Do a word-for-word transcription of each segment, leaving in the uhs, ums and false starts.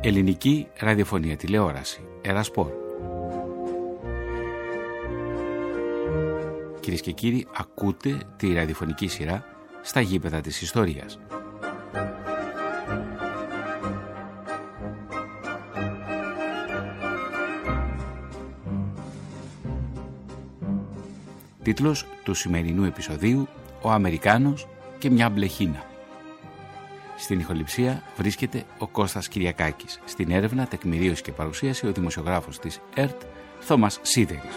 Ελληνική ραδιοφωνία τηλεόραση. Ερασπορ. Κυρίες και κύριοι, ακούτε τη ραδιοφωνική σειρά στα γήπεδα της ιστορίας. Τίτλος του σημερινού επεισοδίου: «Ο Αμερικάνος και μια μπλεχίνα». Στην ηχοληψία βρίσκεται ο Κώστας Κυριακάκης. Στην έρευνα, τεκμηρίωση και παρουσίαση ο δημοσιογράφος της ΕΡΤ, Θωμάς Σίδερης.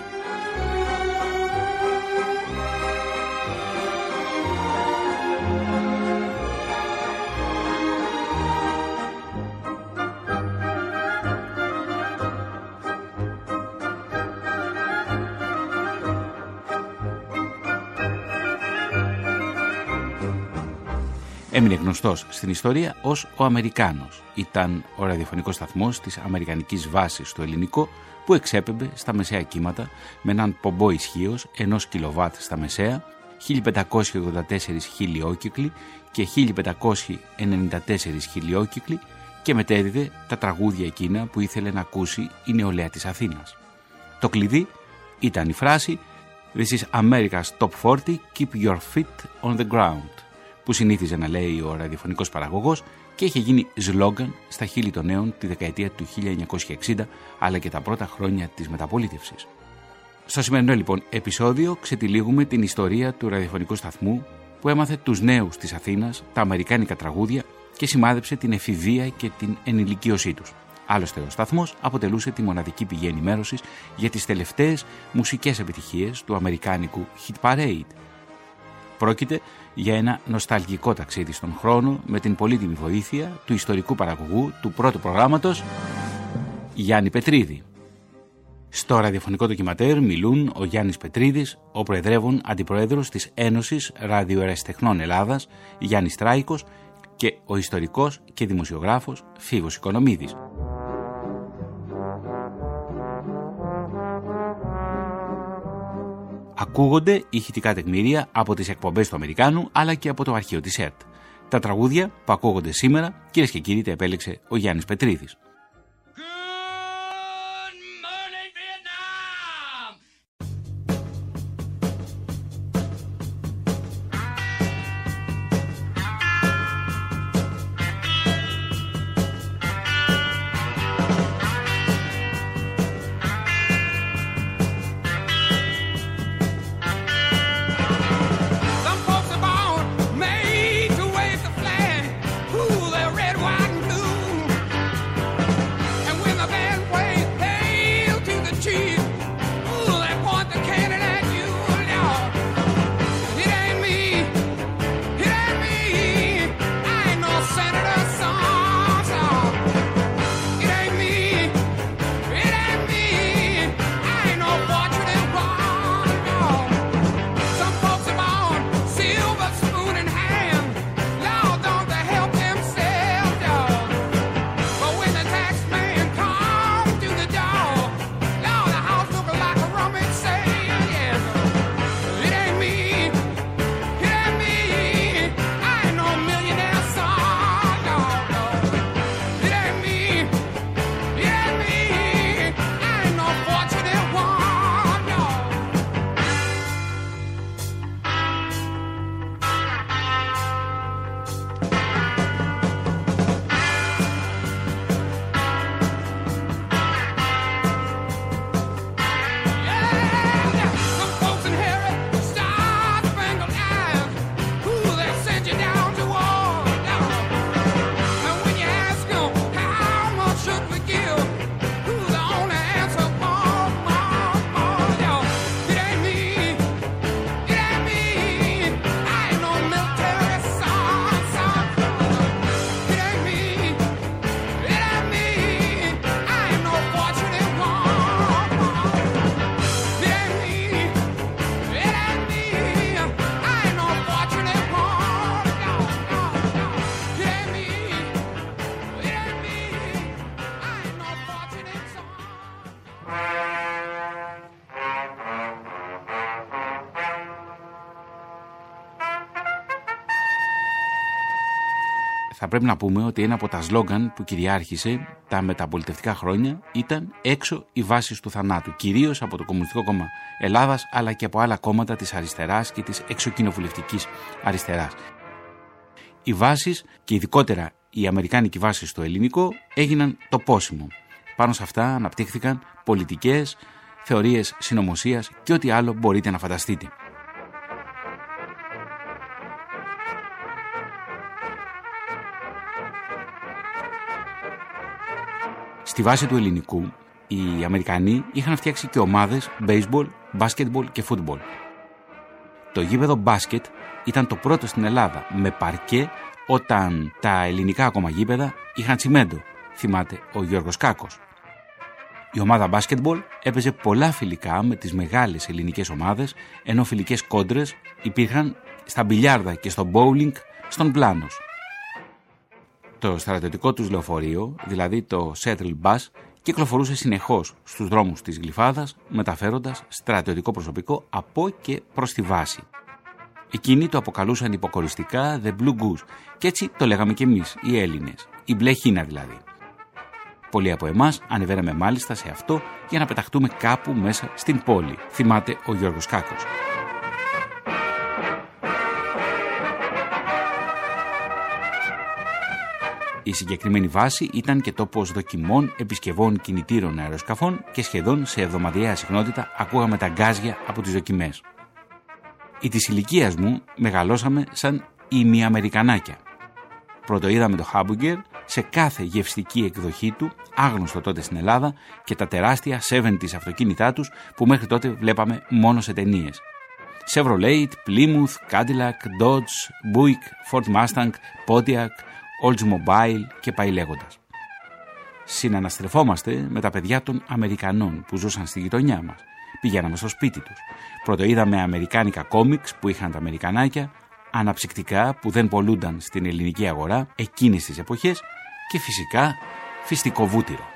Έμεινε γνωστός στην ιστορία ως ο Αμερικάνος. Ήταν ο ραδιοφωνικός σταθμός της αμερικανικής βάσης στο ελληνικό που εξέπεμπε στα μεσαία κύματα με έναν πομπό ισχύος ενός κιλοβάτ στα μεσαία, χίλια πεντακόσιοι ογδόντα τέσσερις χιλιόκυκλοι και χίλια πεντακόσιοι ενενήντα τέσσερις χιλιόκυκλοι και μετέδιδε τα τραγούδια εκείνα που ήθελε να ακούσει η νεολαία της Αθήνας. Το κλειδί ήταν η φράση «This is America's Top σαράντα, keep your feet on the ground», που συνήθιζε να λέει ο ραδιοφωνικός παραγωγός και είχε γίνει σλόγγαν στα χείλη των νέων τη δεκαετία του χίλια εννιακόσια εξήντα αλλά και τα πρώτα χρόνια της μεταπολίτευσης. Στο σημερινό λοιπόν επεισόδιο ξετυλίγουμε την ιστορία του ραδιοφωνικού σταθμού που έμαθε τους νέους της Αθήνας τα αμερικάνικα τραγούδια και σημάδεψε την εφηβεία και την ενηλικίωσή τους. Άλλωστε ο σταθμός αποτελούσε τη μοναδική πηγή ενημέρωσης για τις τελευταίες μουσικές επιτυχίες του αμερικάνικου Hit Parade. Πρόκειται για ένα νοσταλγικό ταξίδι στον χρόνο με την πολύτιμη βοήθεια του ιστορικού παραγωγού του πρώτου προγράμματος, Γιάννη Πετρίδη. Στο ραδιοφωνικό ντοκιματέρ μιλούν ο Γιάννης Πετρίδης, ο προεδρεύων αντιπρόεδρος της Ένωσης Ραδιοερασιτεχνών Ελλάδας, Γιάννης Τράικος, και ο ιστορικός και δημοσιογράφος Φίγος Οικονομίδης. Ακούγονται ηχητικά τεκμήρια από τις εκπομπές του Αμερικάνου αλλά και από το αρχείο της ΕΡΤ. Τα τραγούδια που ακούγονται σήμερα, κυρίες και κύριοι, τα επέλεξε ο Γιάννης Πετρίδης. Θα πρέπει να πούμε ότι ένα από τα σλόγγαν που κυριάρχησε τα μεταπολιτευτικά χρόνια ήταν «Έξω οι βάσεις του θανάτου», κυρίως από το Κομμουνιστικό Κόμμα Ελλάδας, αλλά και από άλλα κόμματα της αριστεράς και της εξοκοινοβουλευτικής αριστεράς. Οι βάσεις, και ειδικότερα οι αμερικάνικοι βάσεις στο ελληνικό, έγιναν το πόσιμο. Πάνω σε αυτά αναπτύχθηκαν πολιτικές, θεωρίες συνωμοσίας και ό,τι άλλο μπορείτε να φανταστείτε. Στη βάση του ελληνικού, οι Αμερικανοί είχαν φτιάξει και ομάδες baseball, basketball και football. Το γήπεδο μπάσκετ ήταν το πρώτο στην Ελλάδα με παρκέ, όταν τα ελληνικά ακόμα γήπεδα είχαν τσιμέντο, θυμάται ο Γιώργος Κάκος. Η ομάδα basketball έπαιζε πολλά φιλικά με τις μεγάλες ελληνικές ομάδες, ενώ φιλικές κόντρες υπήρχαν στα μπιλιάρδα και στο bowling στον Πλάνος. Το στρατιωτικό τους λεωφορείο, δηλαδή το shuttle bus, κυκλοφορούσε συνεχώς στους δρόμους της Γλυφάδας, μεταφέροντας στρατιωτικό προσωπικό από και προς τη βάση. Εκείνοι το αποκαλούσαν υποκοριστικά The Blue Goose, και έτσι το λέγαμε κι εμείς, οι Έλληνες, η μπλε χίνα δηλαδή. Πολλοί από εμάς ανεβαίναμε μάλιστα σε αυτό για να πεταχτούμε κάπου μέσα στην πόλη, θυμάται ο Γιώργος Κάκος. Η συγκεκριμένη βάση ήταν και τόπος δοκιμών επισκευών κινητήρων αεροσκαφών και σχεδόν σε εβδομαδιαία συχνότητα ακούγαμε τα γκάζια από τις δοκιμές. Οι της ηλικίας μου μεγαλώσαμε σαν ημιαμερικανάκια. Πρώτο είδαμε το χάμπουργκερ σε κάθε γευστική εκδοχή του, άγνωστο τότε στην Ελλάδα, και τα τεράστια εβδομήντα αυτοκίνητά τους που μέχρι τότε βλέπαμε μόνο σε ταινίες. Chevrolet, Plymouth, Cadillac, Dodge, Buick, Ford Mustang, Pontiac, Oldsmobile και πάει λέγοντας. Συναναστρεφόμαστε με τα παιδιά των Αμερικανών που ζούσαν στη γειτονιά μας. Πηγαίναμε στο σπίτι τους. Πρώτο είδαμε αμερικάνικα κόμιξ που είχαν τα αμερικανάκια, αναψυκτικά που δεν πολλούνταν στην ελληνική αγορά εκείνες τις εποχές και φυσικά φυστικό βούτυρο.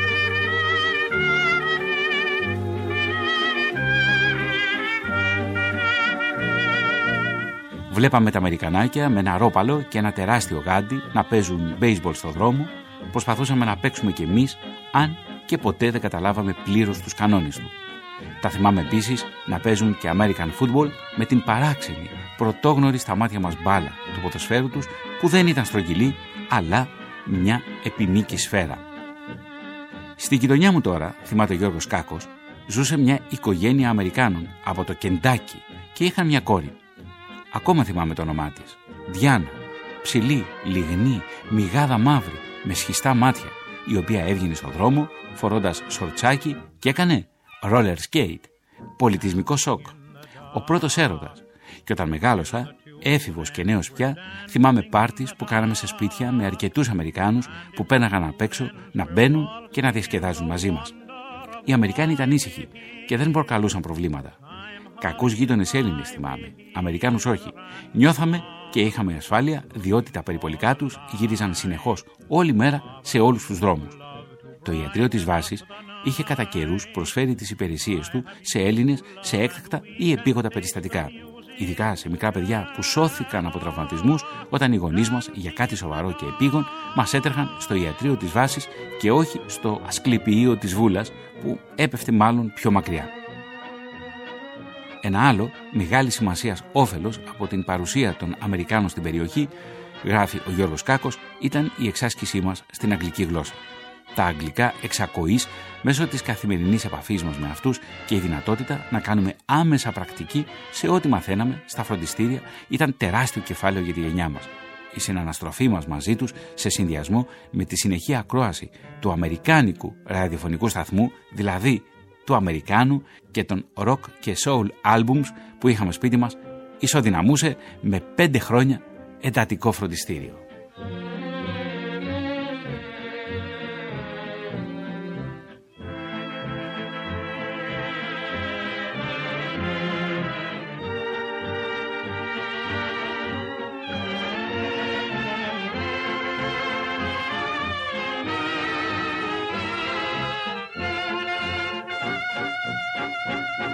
Βλέπαμε τα αμερικανάκια με ένα ρόπαλο και ένα τεράστιο γάντι να παίζουν baseball στο δρόμο. Προσπαθούσαμε να παίξουμε κι εμείς, αν και ποτέ δεν καταλάβαμε πλήρως τους κανόνες του. Τα θυμάμαι επίσης να παίζουν και American football με την παράξενη, πρωτόγνωρη στα μάτια μας μπάλα του ποδοσφαίρου τους, που δεν ήταν στρογγυλή, αλλά μια επιμήκη σφαίρα. Στη γειτονιά μου τώρα, θυμάται ο Γιώργος Κάκος, ζούσε μια οικογένεια Αμερικάνων από το Κεντάκι και είχαν μια κόρη. Ακόμα θυμάμαι το όνομά της. Διάννα, ψηλή, λιγνή, μυγάδα μαύρη, με σχιστά μάτια, η οποία έβγαινε στον δρόμο φορώντας σορτσάκι και έκανε roller skate, πολιτισμικό σοκ. Ο πρώτος έρωτας. Και όταν μεγάλωσα, έφηβος και νέος πια, θυμάμαι πάρτις που κάναμε σε σπίτια με αρκετούς Αμερικάνους που πέναγαν απ' έξω να μπαίνουν και να διασκεδάζουν μαζί μας. Οι Αμερικάνοι ήταν ήσυχοι και δεν προκαλούσαν προβλήματα. Κακούς γείτονες Έλληνες θυμάμαι, Αμερικάνους όχι. Νιώθαμε και είχαμε ασφάλεια, διότι τα περιπολικά τους γύριζαν συνεχώς όλη μέρα σε όλους τους δρόμους. Το ιατρείο της βάσης είχε κατά καιρούς προσφέρει τις υπηρεσίες του σε Έλληνες σε έκτακτα ή επίγοντα περιστατικά. Ειδικά σε μικρά παιδιά που σώθηκαν από τραυματισμούς όταν οι γονείς μας για κάτι σοβαρό και επίγον μας έτρεχαν στο ιατρείο της βάσης και όχι στο ασκληπιείο της Βούλας που έπεφτε μάλλον πιο μακριά. Ένα άλλο μεγάλη σημασίας όφελος από την παρουσία των Αμερικάνων στην περιοχή, γράφει ο Γιώργος Κάκος, ήταν η εξάσκησή μας στην αγγλική γλώσσα. Τα αγγλικά εξακοής μέσω της καθημερινής επαφής μας με αυτούς και η δυνατότητα να κάνουμε άμεσα πρακτική σε ό,τι μαθαίναμε στα φροντιστήρια ήταν τεράστιο κεφάλαιο για τη γενιά μας. Η συναναστροφή μας μαζί τους σε συνδυασμό με τη συνεχή ακρόαση του αμερικάνικου ραδιοφωνικού σταθμού, δηλαδή του Αμερικάνου και των rock και soul albums που είχαμε σπίτι μας, ισοδυναμούσε με πέντε χρόνια εντατικό φροντιστήριο.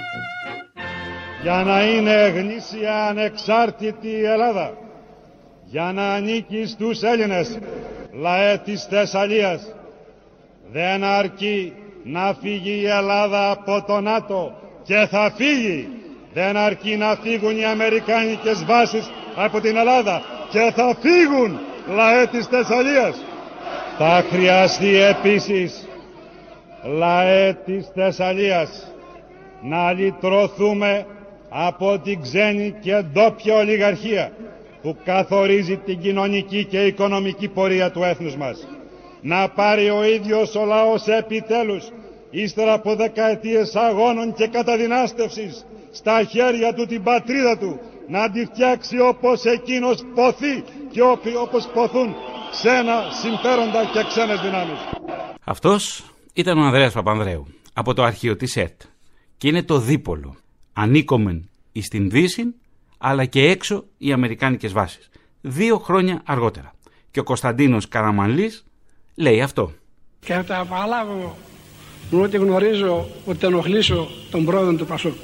Για να είναι γνήσια ανεξάρτητη η Ελλάδα, για να ανήκει στους Έλληνες, λαέ της Θεσσαλίας. Δεν αρκεί να φύγει η Ελλάδα από το ΝΑΤΟ και θα φύγει. Δεν αρκεί να φύγουν οι αμερικάνικες βάσεις από την Ελλάδα και θα φύγουν, λαέ της Θεσσαλίας. Θα χρειαστεί επίσης, λαέ της Θεσσαλίας, να λυτρωθούμε από την ξένη και ντόπια ολιγαρχία που καθορίζει την κοινωνική και οικονομική πορεία του έθνους μας. Να πάρει ο ίδιος ο λαός επιτέλους, ύστερα από δεκαετίες αγώνων και καταδυνάστευσης, στα χέρια του την πατρίδα του, να τη φτιάξει όπως εκείνος ποθεί και όπως ποθούν ξένα συμφέροντα και ξένες δυνάμεις. Αυτός ήταν ο Ανδρέας Παπανδρέου από το αρχείο της ΕΡΤ και είναι το δίπολο. Ανήκομεν εις την Δύση, αλλά και έξω οι αμερικάνικες βάσεις. Δύο χρόνια αργότερα. Και ο Κωνσταντίνος Καραμανλής λέει αυτό. Και θα τα παραλάβω ότι γνωρίζω ότι θα ενοχλήσω τον πρόεδρο του Πασόκ.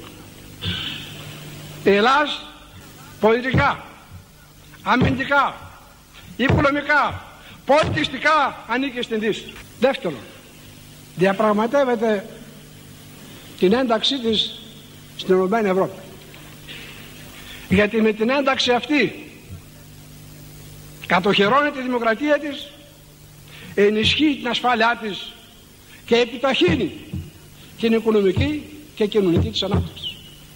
Η Ελλάς πολιτικά, αμυντικά, οικονομικά, πολιτιστικά ανήκει στην Δύση. Δεύτερον, διαπραγματεύεται την ένταξή της στην Ενωμένη Ευρώπη. Γιατί με την ένταξη αυτή κατοχυρώνει τη δημοκρατία της, ενισχύει την ασφάλειά της και επιταχύνει την οικονομική και κοινωνική της ανάπτυξη.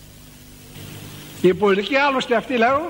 Η πολιτική άλλωστε αυτή, λέω,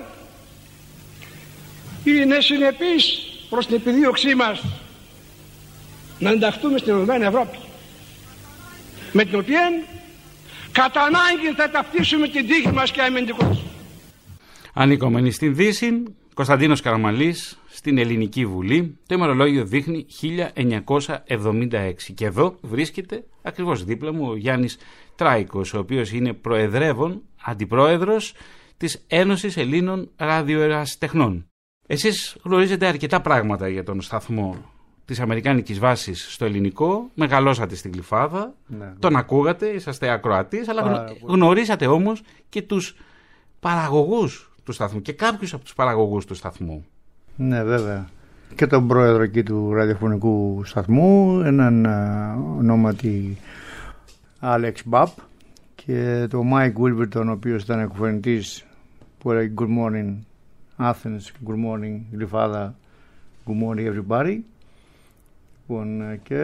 είναι συνεπής προς την επιδίωξή μας να ενταχθούμε στην Ενωμένη Ευρώπη, με την οποία κατά ανάγκη θα ταυτίσουμε την τύχη μας και αμυντικούς. Ανήκομενοι στην Δύση, Κωνσταντίνος Καραμανλής στην Ελληνική Βουλή, το ημερολόγιο δείχνει χίλια εννιακόσια εβδομήντα έξι. Και εδώ βρίσκεται ακριβώς δίπλα μου ο Γιάννης Τράικος, ο οποίος είναι προεδρεύων, αντιπρόεδρος της Ένωσης Ελλήνων Ραδιοερασιτεχνών. Εσείς γνωρίζετε αρκετά πράγματα για τον σταθμό της Αμερικάνικης βάσης στο ελληνικό, μεγαλώσατε στην Γλυφάδα, ναι, τον ναι. ακούγατε, είσαστε ακροατής, αλλά γνω... γνωρίσατε όμως και τους παραγωγούς του σταθμού και κάποιους από τους παραγωγούς του σταθμού. Ναι, βέβαια. Και τον πρόεδρο εκεί του ραδιοφωνικού σταθμού, έναν uh, ονόματι Άλεξ Μπαπ, και τον Μάικ Βίλβερτον, ο οποίος ήταν κουβερνητής, που έλεγε Good morning Athens, Good morning Γλυφάδα, Good morning everybody. Λοιπόν, και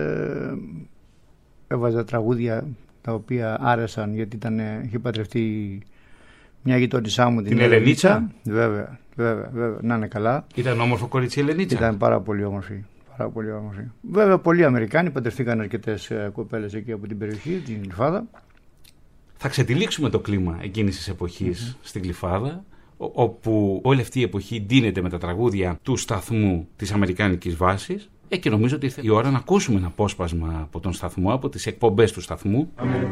έβαζα τραγούδια τα οποία άρεσαν, γιατί ήταν, είχε πατρευτεί μια γειτόνισά μου, την, την Ελενίτσα. Ελενίτσα. Βέβαια, βέβαια, βέβαια, να είναι καλά. Ήταν όμορφο κορίτσι η Ελενίτσα. Ήταν πάρα πολύ όμορφη. Πάρα πολύ όμορφη. Βέβαια, πολλοί Αμερικάνοι παντρευτήκαν αρκετές κοπέλες εκεί από την περιοχή, την Γλυφάδα. Θα ξετυλίξουμε το κλίμα εκείνης της εποχής mm-hmm. στην Γλυφάδα, όπου όλη αυτή η εποχή ντύνεται με τα τραγούδια του σταθμού της Αμερικάνικης βάσης. Ε, και νομίζω ότι ήρθε η ώρα να ακούσουμε ένα απόσπασμα από τον σταθμό, από τις εκπομπές του σταθμού.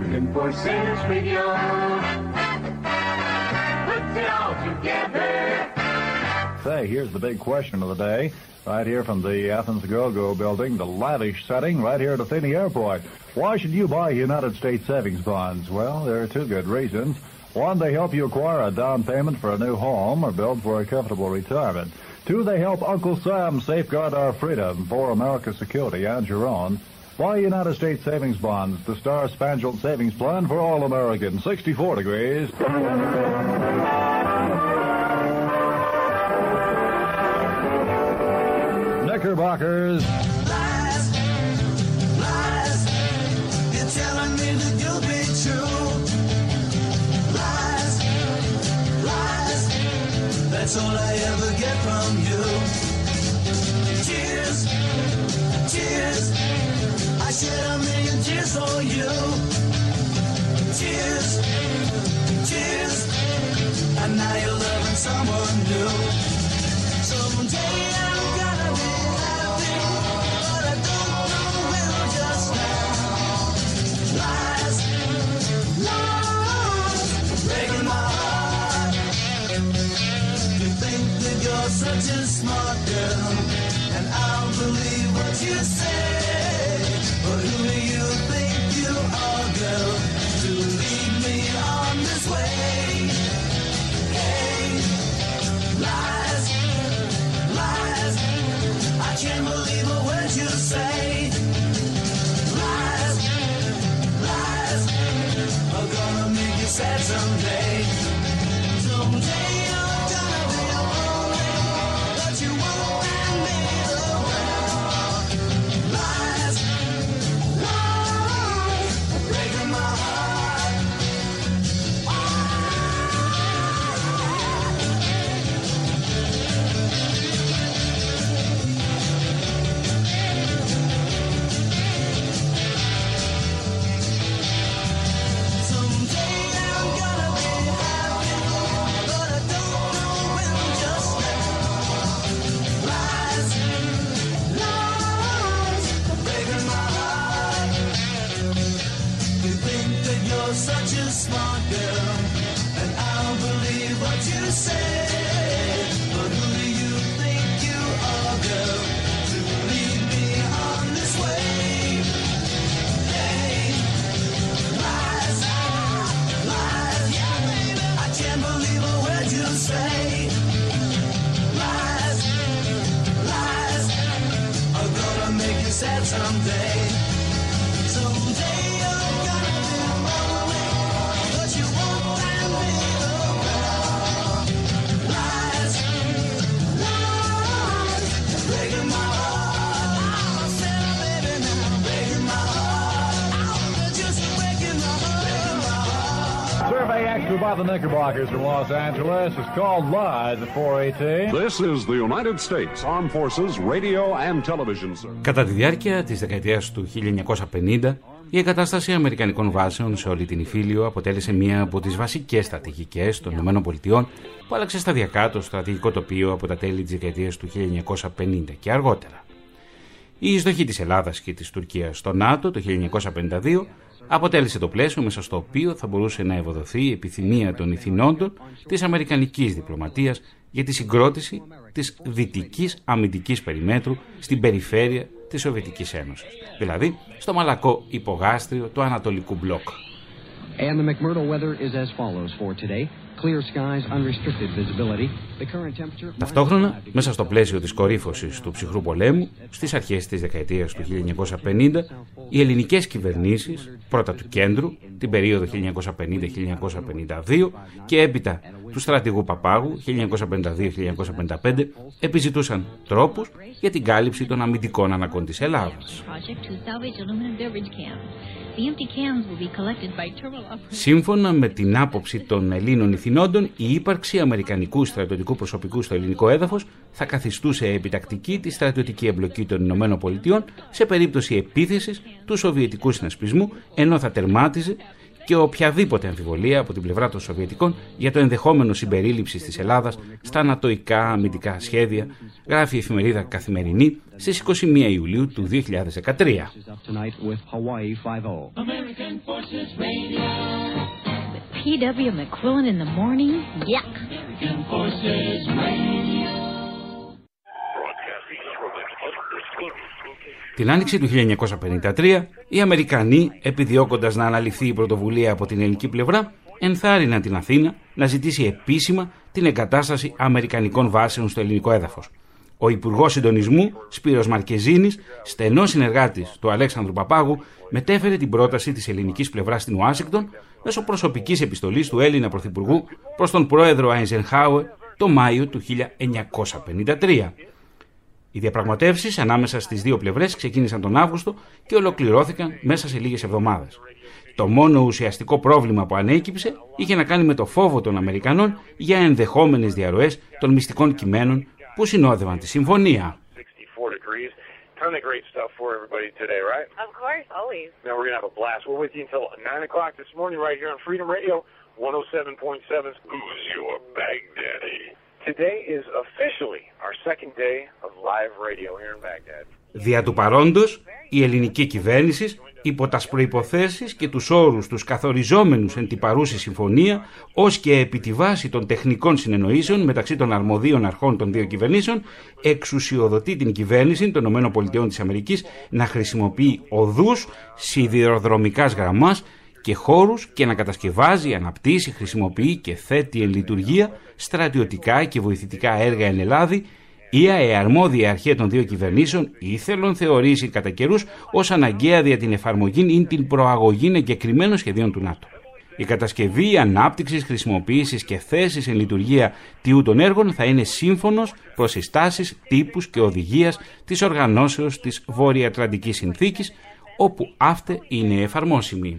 Say, here's the big question of the day. Right here from the Athens Go-Go building, the lavish setting right here at Athene Airport. Why should you buy United States savings bonds? Well, there are two good reasons. One, they help you acquire a down payment for a new home or build for a comfortable retirement. Two, they help Uncle Sam safeguard our freedom for America's security and your own. Buy United States savings bonds, the Star Spangled Savings Plan for all Americans. sixty-four degrees. Knickerbockers. Lies, lies, you're telling me that you'll be true. Lies, lies, that's all I ever get from you. Tears, tears, I shed a million tears for you. Tears, tears, and now you're loving someone new. Someday I'm gonna be happy, but I don't know when just now. Lies, lies, breaking my heart. You think that you're such a smart girl, and I'll believe what you say. But who do you think you are, girl, to lead me on this way? Hey, lies. said someday, someday you're gonna be lonely, but you won't find me around. Lies, lies, breaking my heart. I said, baby, now breaking my heart. I'm just breaking my heart, breaking my heart. Survey extra by the Knickerbockers from Los Angeles is called Lies at four eighteen. This is the United States Armed Forces Radio and Television Service. Κατά τη διάρκεια της δεκαετίας του χίλια εννιακόσια πενήντα, η εγκατάσταση αμερικανικών βάσεων σε όλη την Ιφίλιο αποτέλεσε μία από τις βασικές στρατηγικές των ΗΠΑ που άλλαξε σταδιακά το στρατηγικό τοπίο από τα τέλη της δεκαετίας του χίλια εννιακόσια πενήντα και αργότερα. Η εισδοχή της Ελλάδας και της Τουρκίας στο ΝΑΤΟ το χίλια εννιακόσια πενήντα δύο αποτέλεσε το πλαίσιο μέσα στο οποίο θα μπορούσε να ευοδοθεί η επιθυμία των ηθινόντων της αμερικανικής διπλωματίας για τη συγκρότηση της δυτικής αμυντικής περιμέτρου στην περιφέρεια της Σοβιετικής Ένωσης, δηλαδή στο μαλακό υπογάστριο του Ανατολικού Μπλοκ. And the McMurdo weather is as follows for today. Clear skies, unrestricted visibility. The current temperature... Ταυτόχρονα, μέσα στο πλαίσιο της κορύφωσης του ψυχρού πολέμου, στις αρχές της δεκαετίας του χίλια εννιακόσια πενήντα, οι ελληνικές κυβερνήσεις, πρώτα του κέντρου, την περίοδο χίλια εννιακόσια πενήντα με χίλια εννιακόσια πενήντα δύο και έπειτα του στρατηγού Παπάγου χίλια εννιακόσια πενήντα δύο με χίλια εννιακόσια πενήντα πέντε, επιζητούσαν τρόπους για την κάλυψη των αμυντικών αναγκών της Ελλάδας. Σύμφωνα με την άποψη των Ελλήνων ηθινόντων, η ύπαρξη αμερικανικού στρατιωτικού προσωπικού στο ελληνικό έδαφος θα καθιστούσε επιτακτική τη στρατιωτική εμπλοκή των Ηνωμένων Πολιτειών σε περίπτωση επίθεσης του σοβιετικού συνασπισμού, ενώ θα τερμάτιζε και οποιαδήποτε αμφιβολία από την πλευρά των Σοβιετικών για το ενδεχόμενο συμπερίληψης της Ελλάδας στα ανατοϊκά αμυντικά σχέδια, γράφει η εφημερίδα Καθημερινή στις είκοσι μία Ιουλίου του δύο χιλιάδες δεκατρία. Την άνοιξη του χίλια εννιακόσια πενήντα τρία, οι Αμερικανοί, επιδιώκοντας να αναλυθεί η πρωτοβουλία από την ελληνική πλευρά, ενθάρρυναν την Αθήνα να ζητήσει επίσημα την εγκατάσταση αμερικανικών βάσεων στο ελληνικό έδαφος. Ο Υπουργός Συντονισμού, Σπύρος Μαρκεζίνης, στενός συνεργάτης του Αλέξανδρου Παπάγου, μετέφερε την πρόταση της ελληνικής πλευράς στην Ουάσιγκτον μέσω προσωπικής επιστολής του Έλληνα Πρωθυπουργού προς τον πρόεδρο Άιζενχάουερ το Μάιο του χίλια εννιακόσια πενήντα τρία. Οι διαπραγματεύσεις ανάμεσα στις δύο πλευρές ξεκίνησαν τον Αύγουστο και ολοκληρώθηκαν μέσα σε λίγες εβδομάδες. Το μόνο ουσιαστικό πρόβλημα που ανέκυψε είχε να κάνει με το φόβο των Αμερικανών για ενδεχόμενες διαρροές των μυστικών κειμένων που συνόδευαν τη συμφωνία. Ton of great stuff for everybody today, right? Of course, always. Now we're going to have a blast. We're with you until nine o'clock this morning right here on Freedom Radio, one oh seven point seven. Who's your Baghdaddy? Today is officially our second day of live radio here in Baghdad. Δια του παρόντος, η ελληνική κυβέρνηση, υπό τας προϋποθέσεις και τους όρους τους καθοριζόμενους εν τη παρούση συμφωνία, ως και επί τη βάση των τεχνικών συνεννοήσεων μεταξύ των αρμοδίων αρχών των δύο κυβερνήσεων, εξουσιοδοτεί την κυβέρνηση των ΗΠΑ να χρησιμοποιεί οδούς σιδηροδρομικάς γραμμάς και χώρους και να κατασκευάζει, αναπτύσσει, χρησιμοποιεί και θέτει εν λειτουργία στρατιωτικά και βοηθητικά έργα εν Ελλάδη, ή η αρμόδια αρχή των δύο κυβερνήσεων ήθελον θεωρήσει κατά καιρούς ως αναγκαία δια την εφαρμογή ή την προαγωγή εγκεκριμένων σχεδίων του ΝΑΤΟ. Η κατασκευή, ανάπτυξη, χρησιμοποίηση και θέση εν λειτουργία τιού των έργων θα είναι σύμφωνος προς συστάσεις, τύπους και οδηγίας της οργανώσεως της Βόρεια-Ατλαντικής Συνθήκης, όπου αυτή είναι εφαρμόσιμη.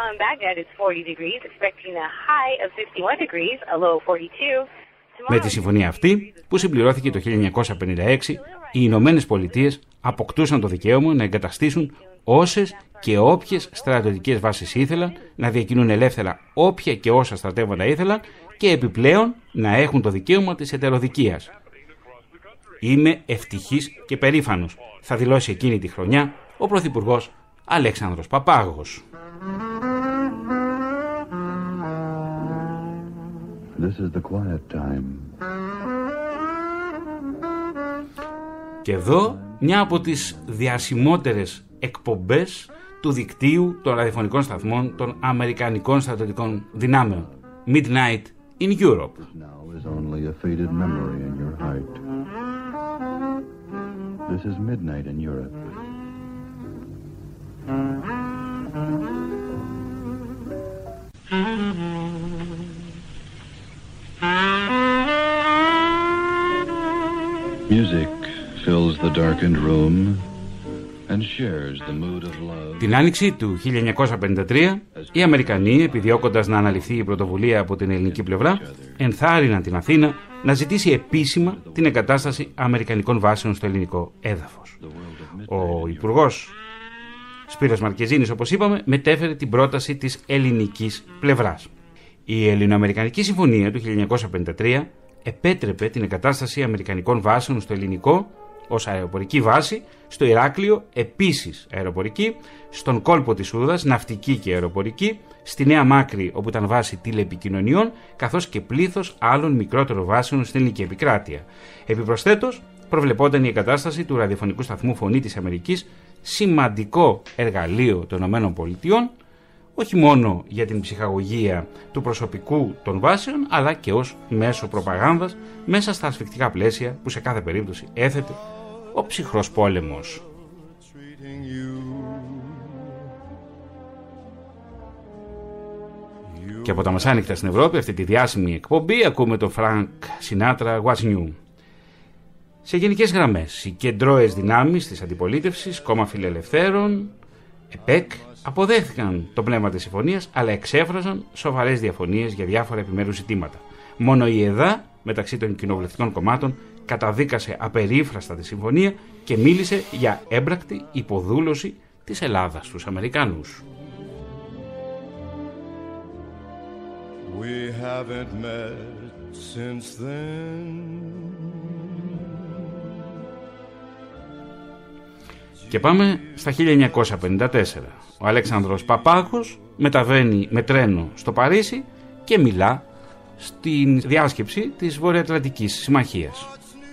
Με τη συμφωνία αυτή, που συμπληρώθηκε το χίλια εννιακόσια πενήντα έξι, οι Ηνωμένες Πολιτείες αποκτούσαν το δικαίωμα να εγκαταστήσουν όσες και όποιες στρατιωτικές βάσεις ήθελαν, να διακινούν ελεύθερα όποια και όσα στρατεύματα ήθελαν και επιπλέον να έχουν το δικαίωμα της ετεροδικίας. Είμαι ευτυχής και περήφανος, θα δηλώσει εκείνη τη χρονιά ο Πρωθυπουργός Αλέξανδρος Παπάγος. This is the quiet time. Και εδώ μια από τις διασημότερες εκπομπές του δικτύου των ραδιοφωνικών σταθμών των Αμερικανικών στρατιωτικών δυνάμεων, Midnight in Europe. Now is only a faded memory in your heart. This is Midnight in Europe. Music fills the darkened room and shares the mood of love. Την άνοιξη του χίλια εννιακόσια πενήντα τρία, οι Αμερικανοί, επιδιώκοντας να αναλυθεί η πρωτοβουλία από την ελληνική πλευρά, ενθάρρυναν την Αθήνα να ζητήσει επίσημα την εγκατάσταση αμερικανικών βάσεων στο ελληνικό έδαφος. Ο Υπουργός Σπύρος Μαρκεζίνης, όπως είπαμε, μετέφερε την πρόταση της ελληνικής πλευράς. Η Ελληνοαμερικανική Συμφωνία του χίλια εννιακόσια πενήντα τρία επέτρεπε την εγκατάσταση αμερικανικών βάσεων στο ελληνικό ως αεροπορική βάση, στο Ηράκλειο επίσης αεροπορική, στον κόλπο της Ούδας ναυτική και αεροπορική, στη Νέα Μάκρη όπου ήταν βάση τηλεπικοινωνιών, καθώς και πλήθος άλλων μικρότερων βάσεων στην ελληνική επικράτεια. Επιπροσθέτως, προβλεπόταν η εγκατάσταση του ραδιοφωνικού σταθμού Φωνή της Αμερικής, σημαντικό εργαλείο των ΗΠΑ, όχι μόνο για την ψυχαγωγία του προσωπικού των βάσεων, αλλά και ως μέσο προπαγάνδας μέσα στα ασφικτικά πλαίσια που σε κάθε περίπτωση έθετε ο ψυχρός πόλεμος. Και από τα μεσάνυχτα στην Ευρώπη, αυτή τη διάσημη εκπομπή, ακούμε τον Frank Sinatra What's New. Σε γενικές γραμμές, οι κεντρώες δυνάμεις της αντιπολίτευσης, κόμμα φιλελευθέρων, ΕΠΕΚ, αποδέχθηκαν το πνεύμα της συμφωνίας, αλλά εξέφραζαν σοβαρές διαφωνίες για διάφορα επιμέρους ζητήματα. Μόνο η ΕΔΑ, μεταξύ των κοινοβουλευτικών κομμάτων, καταδίκασε απερίφραστα τη συμφωνία και μίλησε για έμπρακτη υποδούλωση της Ελλάδας στους Αμερικάνους. We haven't met since then. Και πάμε στα χίλια εννιακόσια πενήντα τέσσερα. Ο Αλέξανδρος Παπάκος μεταβαίνει με τρένο στο Παρίσι και μιλά στην διάσκεψη της Βορειοατλαντικής Συμμαχίας.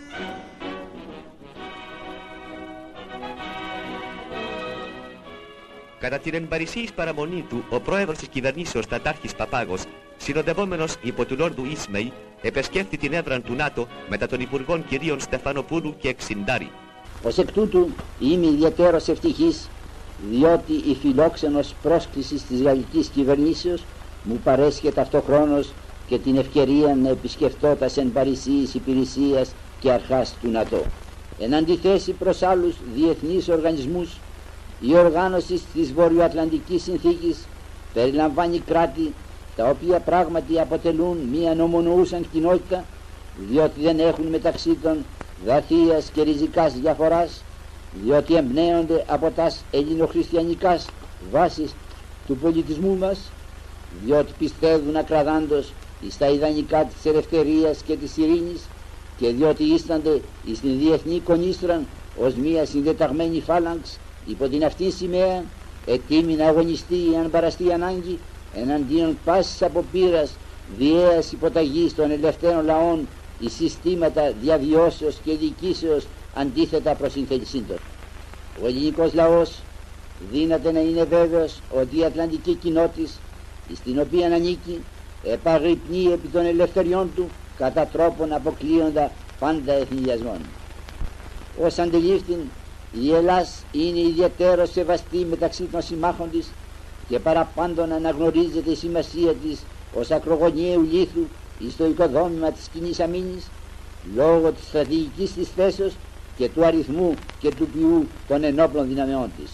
Κατά την εμπαρισίης παραμονή του, ο πρόεδρος της κυβερνήσεως Τατάρχης Παπάγος, συνοδευόμενος υπό του Λόρδου Ισμεϊ, επεσκέφθη την έδρα του ΝΑΤΟ μετά των Υπουργών κυρίων Στεφανοπούλου και Εξιντάρη. Ως εκ τούτου είμαι ιδιαίτερος ευτυχής, διότι η φιλόξενος πρόσκληση της γαλλικής κυβερνήσεως μου παρέσχε ταυτοχρόνως και την ευκαιρία να επισκεφτώ τα εν παρησίης υπηρεσίας και αρχάς του ΝΑΤΟ. Εν αντιθέσει προς άλλους διεθνείς οργανισμούς, η οργάνωση της Βορειοατλαντικής Συνθήκης περιλαμβάνει κράτη τα οποία πράγματι αποτελούν μία νομονοούσαν κοινότητα, διότι δεν έχουν μεταξύ των βαθείας και ριζικάς διαφοράς, διότι εμπνέονται από τας ελληνοχριστιανικάς βάσεις του πολιτισμού μας, διότι πιστεύουν ακραδάντως στα ιδανικά της ελευθερίας και της ειρήνης και διότι ίστανται στην διεθνή κονίστραν ως μία συντεταγμένη φάλαγγς υπό την αυτήν σημαία, ετοίμη να αγωνιστεί αν παραστεί ανάγκη εναντίον πάσης αποπείρας διέας υποταγής των ελευθέρων λαών οι συστήματα διαβιώσεως και διοικήσεως αντίθετα προς την θέλησή του. Ο ελληνικός λαός δύναται να είναι βέβαιος ότι η Ατλαντική κοινότης, στην οποία ανήκει, επαγρυπνεί επί των ελευθεριών του κατά τρόπον αποκλείοντα πάντα εθνικιασμών. Ως αντιλήφθην, η Ελλάς είναι ιδιαίτερο σεβαστή μεταξύ των συμμάχων της και παραπάντων αναγνωρίζεται η σημασία της ως ακρογωνιαίου λίθου στο οικοδόμημα της κοινής αμήνης λόγω της στρατηγικής της θέσεως και του αριθμού και του ποιού των ενόπλων δυναμεών της.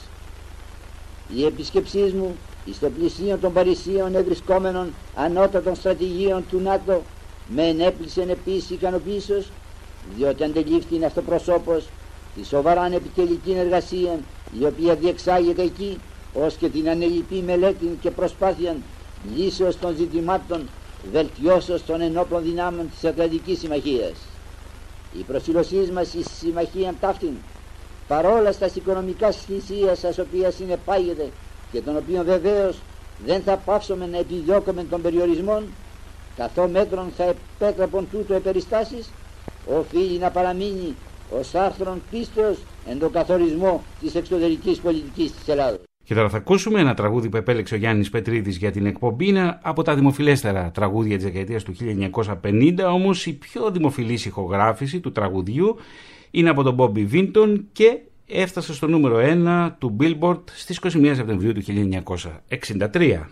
Η επισκεψή μου στο πλησίον των Παρισίων ευρισκόμενων ανώτατων στρατηγίων του ΝΑΤΟ με ενέπλησεν επίσης ικανοποίησεως, διότι αντελήφθην αυτοπροσώπως τη σοβαράν επιτελική εργασία η οποία διεξάγεται εκεί ως και την ανελειπή μελέτη και προσπάθεια λύσεως των ζητημάτων βελτιώσεως των ενόπλων δυνάμεων της Ατλαντικής Συμμαχίας. Η προσήλωσή μας στη συμμαχία ταύτην, παρόλα στα οικονομικά θυσία σας οποία συνεπάγεται και των οποίων βεβαίως δεν θα πάψουμε να επιδιώκουμε των περιορισμών, καθώ μέτρων θα επέτρεπον τούτο επεριστάσεις, οφείλει να παραμείνει ως άρθρον πίστεως εν τον καθορισμό της εξωτερικής πολιτικής της Ελλάδος. Και τώρα θα ακούσουμε ένα τραγούδι που επέλεξε ο Γιάννης Πετρίδης για την εκπομπή. Είναι από τα δημοφιλέστερα τραγούδια της δεκαετίας του χίλια εννιακόσια πενήντα, όμως η πιο δημοφιλής ηχογράφηση του τραγουδιού είναι από τον Μπόμπι Βίντον και έφτασε στο νούμερο ένα του Billboard στις είκοσι μία Σεπτεμβρίου του χίλια εννιακόσια εξήντα τρία.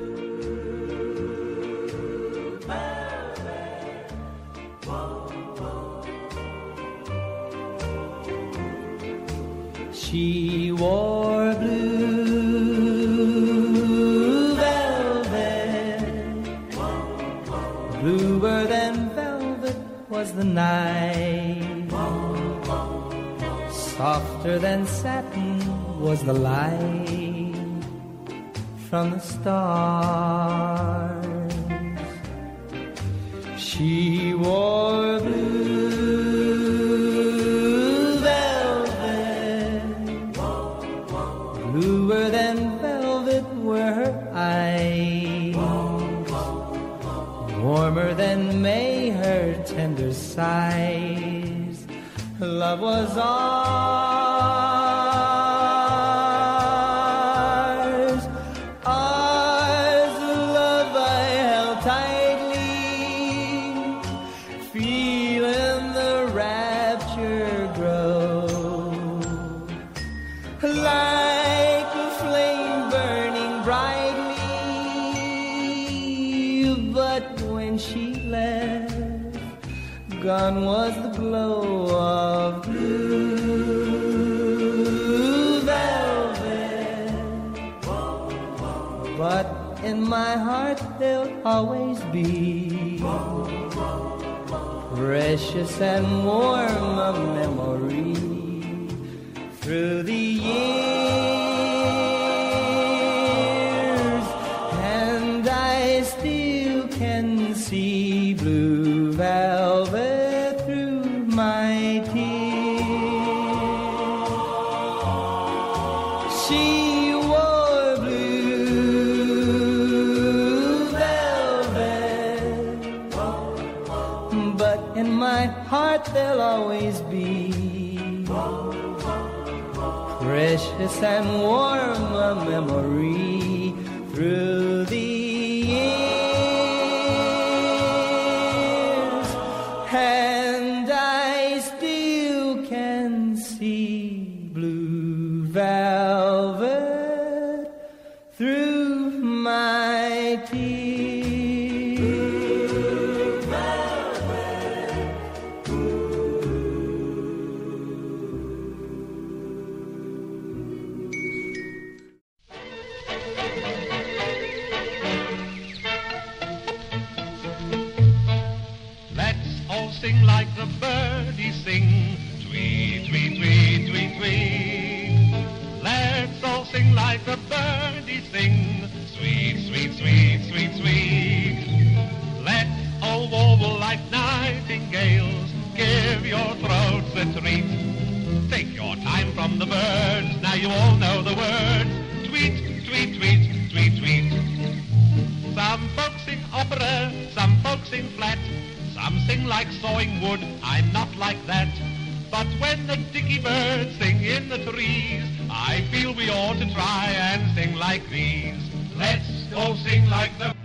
She wore blue velvet, bluer than velvet was the night, softer than satin was the light from the stars. She wore blue bluer than velvet were her eyes, warmer than May her tender sighs. Love was ours, ours, love I held tightly, feeling the rapture grow. Like a flame burning brightly, but when she left, gone was the glow of blue velvet. But in my heart there'll always be precious and warm a memory through the years, and I still can see blue velvet through my tears. She wore blue velvet, but in my heart there'll always be precious and warm a memory through the years, and I still can see blue velvet through my tears. Sing like the birdies sing, tweet, tweet, tweet, tweet, tweet. Let's all sing like the birdies sing, sweet, sweet, sweet, sweet, sweet. Let's all warble like nightingales, give your throats a treat. Take your time from the birds, now you all know the words, tweet, tweet, tweet, tweet, tweet. Some folks sing opera, some folks sing flat, some sing like sawing wood, I'm not like that. But when the dicky birds sing in the trees, I feel we ought to try and sing like these. Let's all sing like the...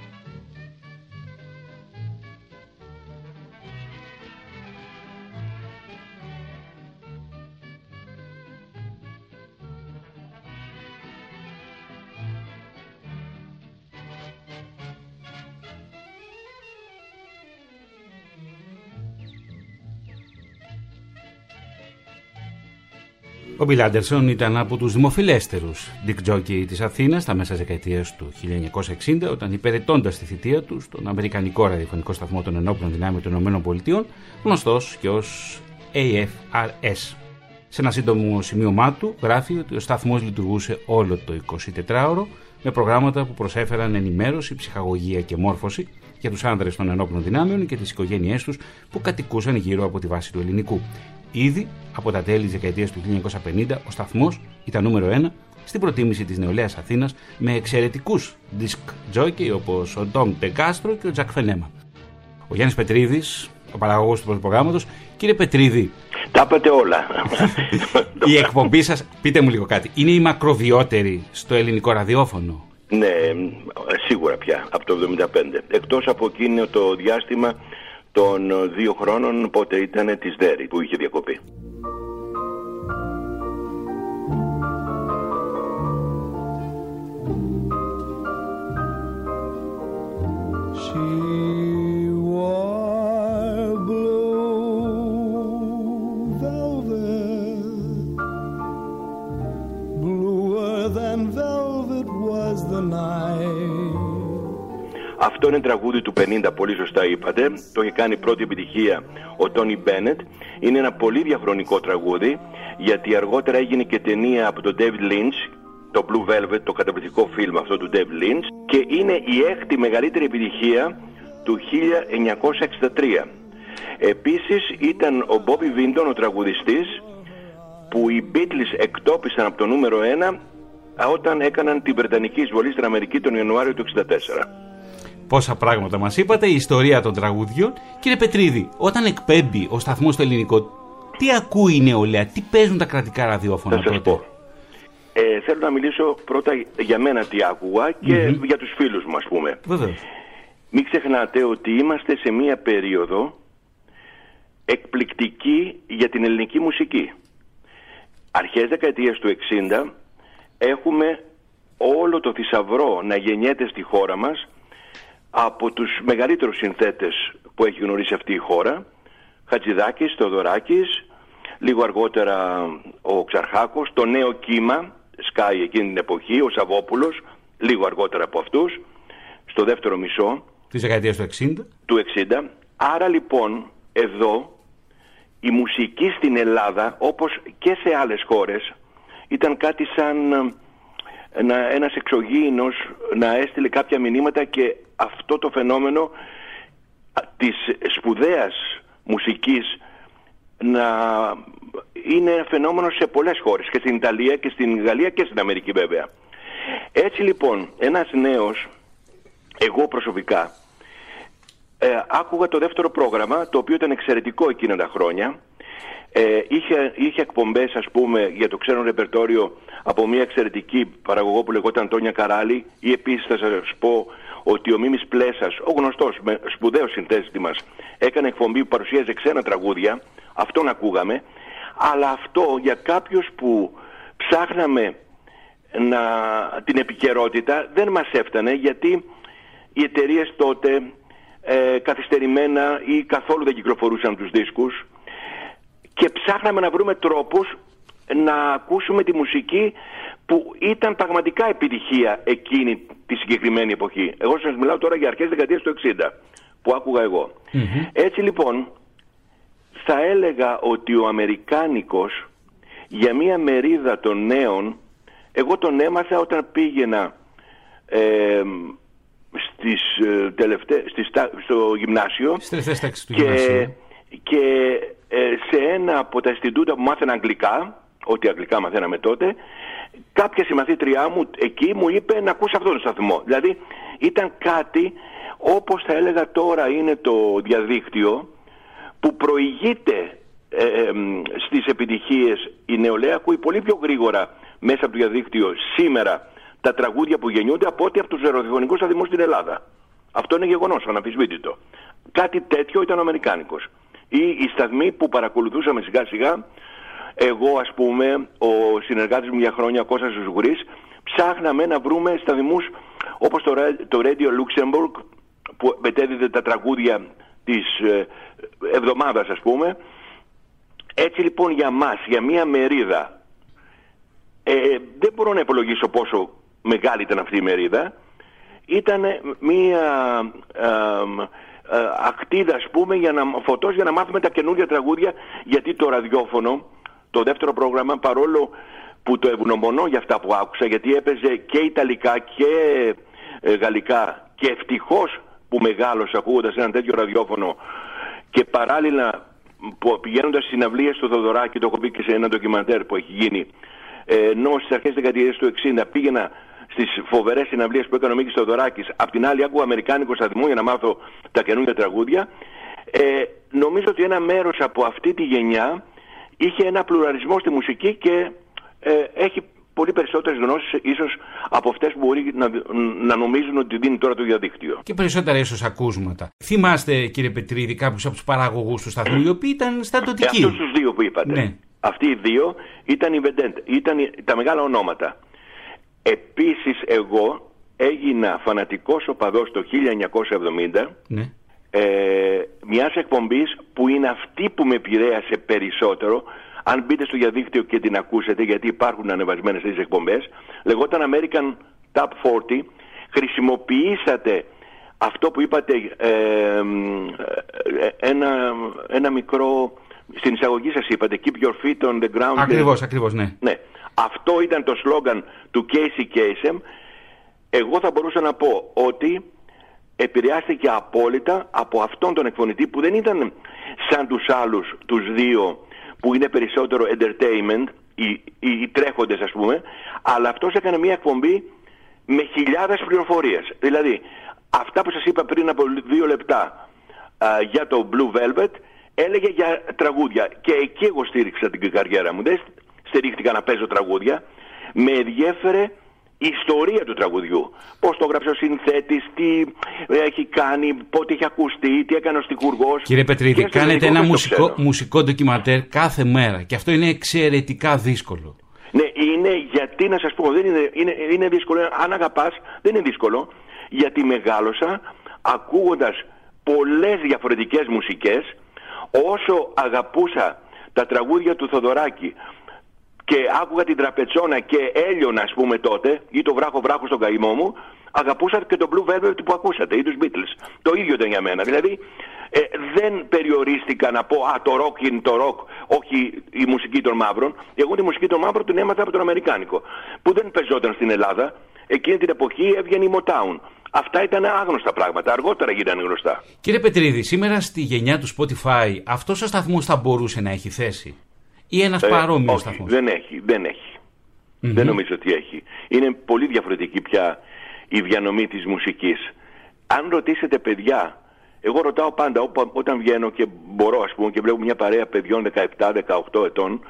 Ο Bill Anderson ήταν από τους δημοφιλέστερους disc jockey της Αθήνας στα μέσα δεκαετίας του χίλια εννιακόσια εξήντα, όταν υπηρετώντας τη θητεία του στον Αμερικανικό ραδιοφωνικό σταθμό των Ενόπλων Δυνάμεων των ΗΠΑ, γνωστός και ως έι εφ αρ ες. Σε ένα σύντομο σημείωμά του γράφει ότι ο σταθμός λειτουργούσε όλο το εικοσιτετράωρο με προγράμματα που προσέφεραν ενημέρωση, ψυχαγωγία και μόρφωση για τους άνδρες των Ενόπλων Δυνάμεων και τις οικογένειές τους που κατοικούσαν γύρω από τη βάση του Ελληνικού. Ήδη από τα τέλη της δεκαετίας του χίλια εννιακόσια πενήντα ο σταθμός ήταν νούμερο ένα στην προτίμηση της νεολαίας Αθήνας με εξαιρετικούς disc jockey όπως ο Ντόμ Ντεγκάστρο και ο Τζακ Φενέμα. Ο Γιάννης Πετρίδης, ο παραγωγός του πρώτου προγράμματος. Κύριε Πετρίδη, τα είπατε όλα. Η εκπομπή σας, πείτε μου λίγο κάτι, είναι η μακροβιότερη στο ελληνικό ραδιόφωνο? Ναι, σίγουρα πια, από το εβδομήντα πέντε. Εκτός από εκείνο το διάστημα των δύο χρόνων, πότε ήταν της Δέρη που είχε διακοπεί. Αυτό είναι τραγούδι του πενήντα, πολύ σωστά είπατε. Το είχε κάνει πρώτη επιτυχία ο Τόνι Μπένετ. Είναι ένα πολύ διαχρονικό τραγούδι, γιατί αργότερα έγινε και ταινία από τον David Lynch, το Blue Velvet, το καταπληκτικό φιλμ αυτό του David Lynch, και είναι η έκτη μεγαλύτερη επιτυχία του χίλια εννιακόσια εξήντα τρία. Επίσης ήταν ο Bobby Vinton, ο τραγουδιστής, που οι Beatles εκτόπισαν από το νούμερο ένα όταν έκαναν την Βρετανική εισβολή στην Αμερική τον Ιανουάριο του εξήντα τέσσερα. Πόσα πράγματα μας είπατε, η ιστορία των τραγουδιών. Κύριε Πετρίδη, όταν εκπέμπει ο σταθμός στο ελληνικό, τι ακούει η νεολαία, τι παίζουν τα κρατικά ραδιόφωνα θα σας τότε? πω. Ε, θέλω να μιλήσω πρώτα για μένα τι άκουγα και mm-hmm. για τους φίλους μου, ας πούμε. Βεβαίως. Μην ξεχνάτε ότι είμαστε σε μία περίοδο εκπληκτική για την ελληνική μουσική. Αρχές δεκαετίας του εξήντα έχουμε όλο το θησαυρό να γεννιέται στη χώρα μας από τους μεγαλύτερους συνθέτες που έχει γνωρίσει αυτή η χώρα. Χατζηδάκης, Θεοδωράκης, λίγο αργότερα ο Ξαρχάκος, το νέο κύμα σκάει εκείνη την εποχή, ο Σαββόπουλος, λίγο αργότερα από αυτούς, στο δεύτερο μισό της δεκαετίας του εξήντα. Του εξήντα. Άρα λοιπόν εδώ η μουσική στην Ελλάδα, όπως και σε άλλες χώρες, ήταν κάτι σαν να, ένας εξωγήινος να έστειλε κάποια μηνύματα, και αυτό το φαινόμενο της σπουδαίας μουσικής να είναι φαινόμενο σε πολλές χώρες, και στην Ιταλία και στην Γαλλία και στην Αμερική βέβαια. Έτσι λοιπόν ένας νέος, εγώ προσωπικά ε, άκουγα το δεύτερο πρόγραμμα, το οποίο ήταν εξαιρετικό εκείνα τα χρόνια. Ε, είχε, είχε εκπομπές, ας πούμε, για το ξένο ρεπερτόριο από μια εξαιρετική παραγωγό που λεγόταν Τόνια Καράλη, ή επίσης θα σας πω ότι ο Μίμης Πλέσας, ο γνωστός με σπουδαίος συνθέτη μας, έκανε εκπομπή που παρουσίαζε ξένα τραγούδια, αυτόν ακούγαμε. Αλλά αυτό για κάποιους που ψάχναμε να, την επικαιρότητα, δεν μας έφτανε, γιατί οι εταιρείες τότε ε, καθυστερημένα ή καθόλου δεν κυκλοφορούσαν τους δίσκους, και ψάχναμε να βρούμε τρόπους να ακούσουμε τη μουσική που ήταν πραγματικά επιτυχία εκείνη τη συγκεκριμένη εποχή. Εγώ σας μιλάω τώρα για αρχές δεκαετίας του εξήντα που άκουγα εγώ. Mm-hmm. Έτσι λοιπόν θα έλεγα ότι ο Αμερικάνικος για μία μερίδα των νέων, εγώ τον έμαθα όταν πήγαινα ε, στις, ε, τελευταί, στις, στο γυμνάσιο, του και, γυμνάσιο. και ε, σε ένα από τα Ινστιτούτα που μάθαινα αγγλικά, ό,τι αγγλικά μαθαίναμε τότε, κάποια συμμαθήτριά μου εκεί μου είπε να ακούσει αυτόν τον σταθμό. Δηλαδή ήταν κάτι όπως θα έλεγα τώρα είναι το διαδίκτυο, που προηγείται ε, ε, στις επιτυχίες. Η νεολαία ακούει πολύ πιο γρήγορα μέσα από το διαδίκτυο σήμερα τα τραγούδια που γεννιούνται από ό,τι από τους ραδιοφωνικούς σταθμούς στην Ελλάδα. Αυτό είναι γεγονός, αναμφισβήτητο. Κάτι τέτοιο ήταν ο Αμερικάνικος. Ή οι σταθμοί που παρακολουθούσαμε σιγά σιγά, εγώ ας πούμε, ο συνεργάτης μου για χρόνια, ο Κώστας Ζουγουρής, ψάχναμε να βρούμε σταθμούς όπως το, το Radio Luxembourg, που μετέδιδε τα τραγούδια της ε, εβδομάδας ας πούμε. Έτσι λοιπόν για μας, για μία μερίδα, ε, δεν μπορώ να υπολογίσω πόσο μεγάλη ήταν αυτή η μερίδα, ήταν μία ε, ε, ακτίδα ας πούμε, για να, φωτός για να μάθουμε τα καινούργια τραγούδια, γιατί το ραδιόφωνο, το δεύτερο πρόγραμμα, παρόλο που το ευγνωμονώ για αυτά που άκουσα, γιατί έπαιζε και ιταλικά και ε, γαλλικά, και ευτυχώς που μεγάλωσα ακούγοντας ένα τέτοιο ραδιόφωνο, και παράλληλα πηγαίνοντας στις συναυλίες στο Θοδωράκι, το έχω πει και σε ένα ντοκιμαντέρ που έχει γίνει, ενώ στις αρχές της δεκαετίας του εξήντα πήγαινα στις φοβερές συναυλίες που έκανε ο Μίκης Θοδωράκης, απ' την άλλη άκουγα αμερικάνικο σταθμό για να μάθω τα καινούργια τραγούδια. Ε, νομίζω ότι ένα μέρος από αυτή τη γενιά είχε ένα πλουραλισμό στη μουσική και ε, έχει πολύ περισσότερες γνώσεις ίσως από αυτές που μπορεί να, να νομίζουν ότι δίνει τώρα το διαδίκτυο. Και περισσότερα ίσως ακούσματα. Θυμάστε κύριε Πετρίδη κάποιους από τους παραγωγούς του σταθμού, οι οποίοι ήταν στατωτικοί? Ε, αυτούς τους δύο που είπατε. Ναι. Αυτοί οι δύο ήταν οι Βεντέντ, ήταν τα μεγάλα ονόματα. Επίσης εγώ έγινα φανατικός οπαδός το χίλια εννιακόσια εβδομήντα, ναι. ε, μιας εκπομπής που είναι αυτή που με επηρέασε περισσότερο. Αν μπείτε στο διαδίκτυο και την ακούσετε, γιατί υπάρχουν ανεβασμένες τις εκπομπές, λεγόταν American Top σαράντα. Χρησιμοποιήσατε αυτό που είπατε, ε, ε, ένα, ένα μικρό, στην εισαγωγή σας είπατε, keep your feet on the ground. Ακριβώς, ακριβώς, ναι. Ναι. Αυτό ήταν το σλόγγαν του Casey Kasem. Εγώ θα μπορούσα να πω ότι επηρεάστηκε απόλυτα από αυτόν τον εκφωνητή που δεν ήταν σαν τους άλλους τους δύο που είναι περισσότερο entertainment, οι, οι, οι τρέχοντες ας πούμε, αλλά αυτός έκανε μια εκπομπή με χιλιάδες πληροφορίες. Δηλαδή αυτά που σας είπα πριν από δύο λεπτά α, για το Blue Velvet έλεγε για τραγούδια και εκεί εγώ στήριξα την καριέρα μου. Δεν στηρίχτηκα να παίζω τραγούδια, με ενδιέφερε η ιστορία του τραγουδιού. Πώς το έγραψε ο συνθέτης, τι έχει κάνει, πότε έχει ακουστεί, τι έκανε ο στιχουργός. Κύριε Πετρίδη, κάνετε ένα μουσικό, μουσικό ντοκιματέρ κάθε μέρα και αυτό είναι εξαιρετικά δύσκολο. Ναι, είναι γιατί να σας πω, δεν είναι, είναι, είναι δύσκολο. Αν αγαπάς, δεν είναι δύσκολο, γιατί μεγάλωσα ακούγοντας πολλές διαφορετικές μουσικές. Όσο αγαπούσα τα τραγούδια του Θοδωράκη και άκουγα την Τραπετσόνα και έλειωνα ας πούμε τότε, ή το βράχο βράχο στον καημό μου, αγαπούσα και τον Blue Velvet που ακούσατε, ή τους Beatles. Το ίδιο ήταν για μένα. Δηλαδή ε, δεν περιορίστηκα να πω «Α, το rock είναι το rock», όχι η μουσική των μαύρων. Εγώ τη μουσική των μαύρων την έμαθα από τον Αμερικάνικο, που δεν πεζόταν στην Ελλάδα. Εκείνη την εποχή έβγαινε η Motown. Αυτά ήταν άγνωστα πράγματα, αργότερα γίνανε γνωστά. Κύριε Πετρίδη, σήμερα στη γενιά του Spotify αυτός ο σταθμός θα μπορούσε να έχει θέση? Ή ένας ε, παρόμοιος σταθμός? Δεν έχει, δεν έχει. Mm-hmm. Δεν νομίζω ότι έχει. Είναι πολύ διαφορετική πια η διανομή της μουσικής. Αν ρωτήσετε παιδιά, εγώ ρωτάω πάντα ό, όταν βγαίνω και μπορώ ας πούμε και βλέπω μια παρέα παιδιών δεκαεπτά δεκαοκτώ ετών,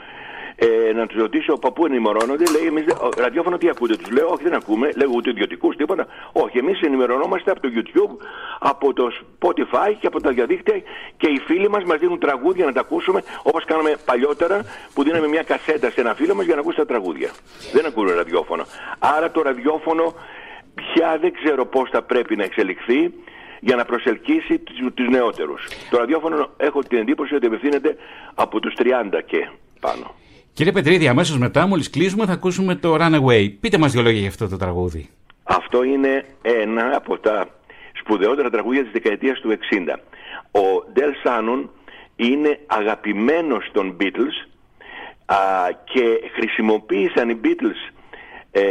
ε, να τους ρωτήσω από πού ενημερώνονται, λέει εμείς ραδιόφωνο τι ακούτε? Τους λέω όχι δεν ακούμε, λέγω ούτε ιδιωτικούς τίποτα. Όχι, εμείς ενημερωνόμαστε από το YouTube, από το Spotify και από τα διαδίκτυα και οι φίλοι μας μας δίνουν τραγούδια να τα ακούσουμε, όπως κάναμε παλιότερα που δίναμε μια κασέτα σε ένα φίλο μας για να ακούσει τα τραγούδια. Δεν ακούνε ραδιόφωνο. Άρα το ραδιόφωνο πια δεν ξέρω πώς θα πρέπει να εξελιχθεί για να προσελκύσει τους νεότερους. Το ραδιόφωνο έχω την εντύπωση ότι απευθύνεται από τους τριάντα και πάνω. Κύριε Πετρίδη, αμέσως μετά, μόλις κλείσουμε, θα ακούσουμε το Runaway. Πείτε μας δύο λόγια για αυτό το τραγούδι. Αυτό είναι ένα από τα σπουδαιότερα τραγούδια της δεκαετίας του εξήντα. Ο Del Shannon είναι αγαπημένος των Beatles α, και χρησιμοποίησαν οι Beatles ε,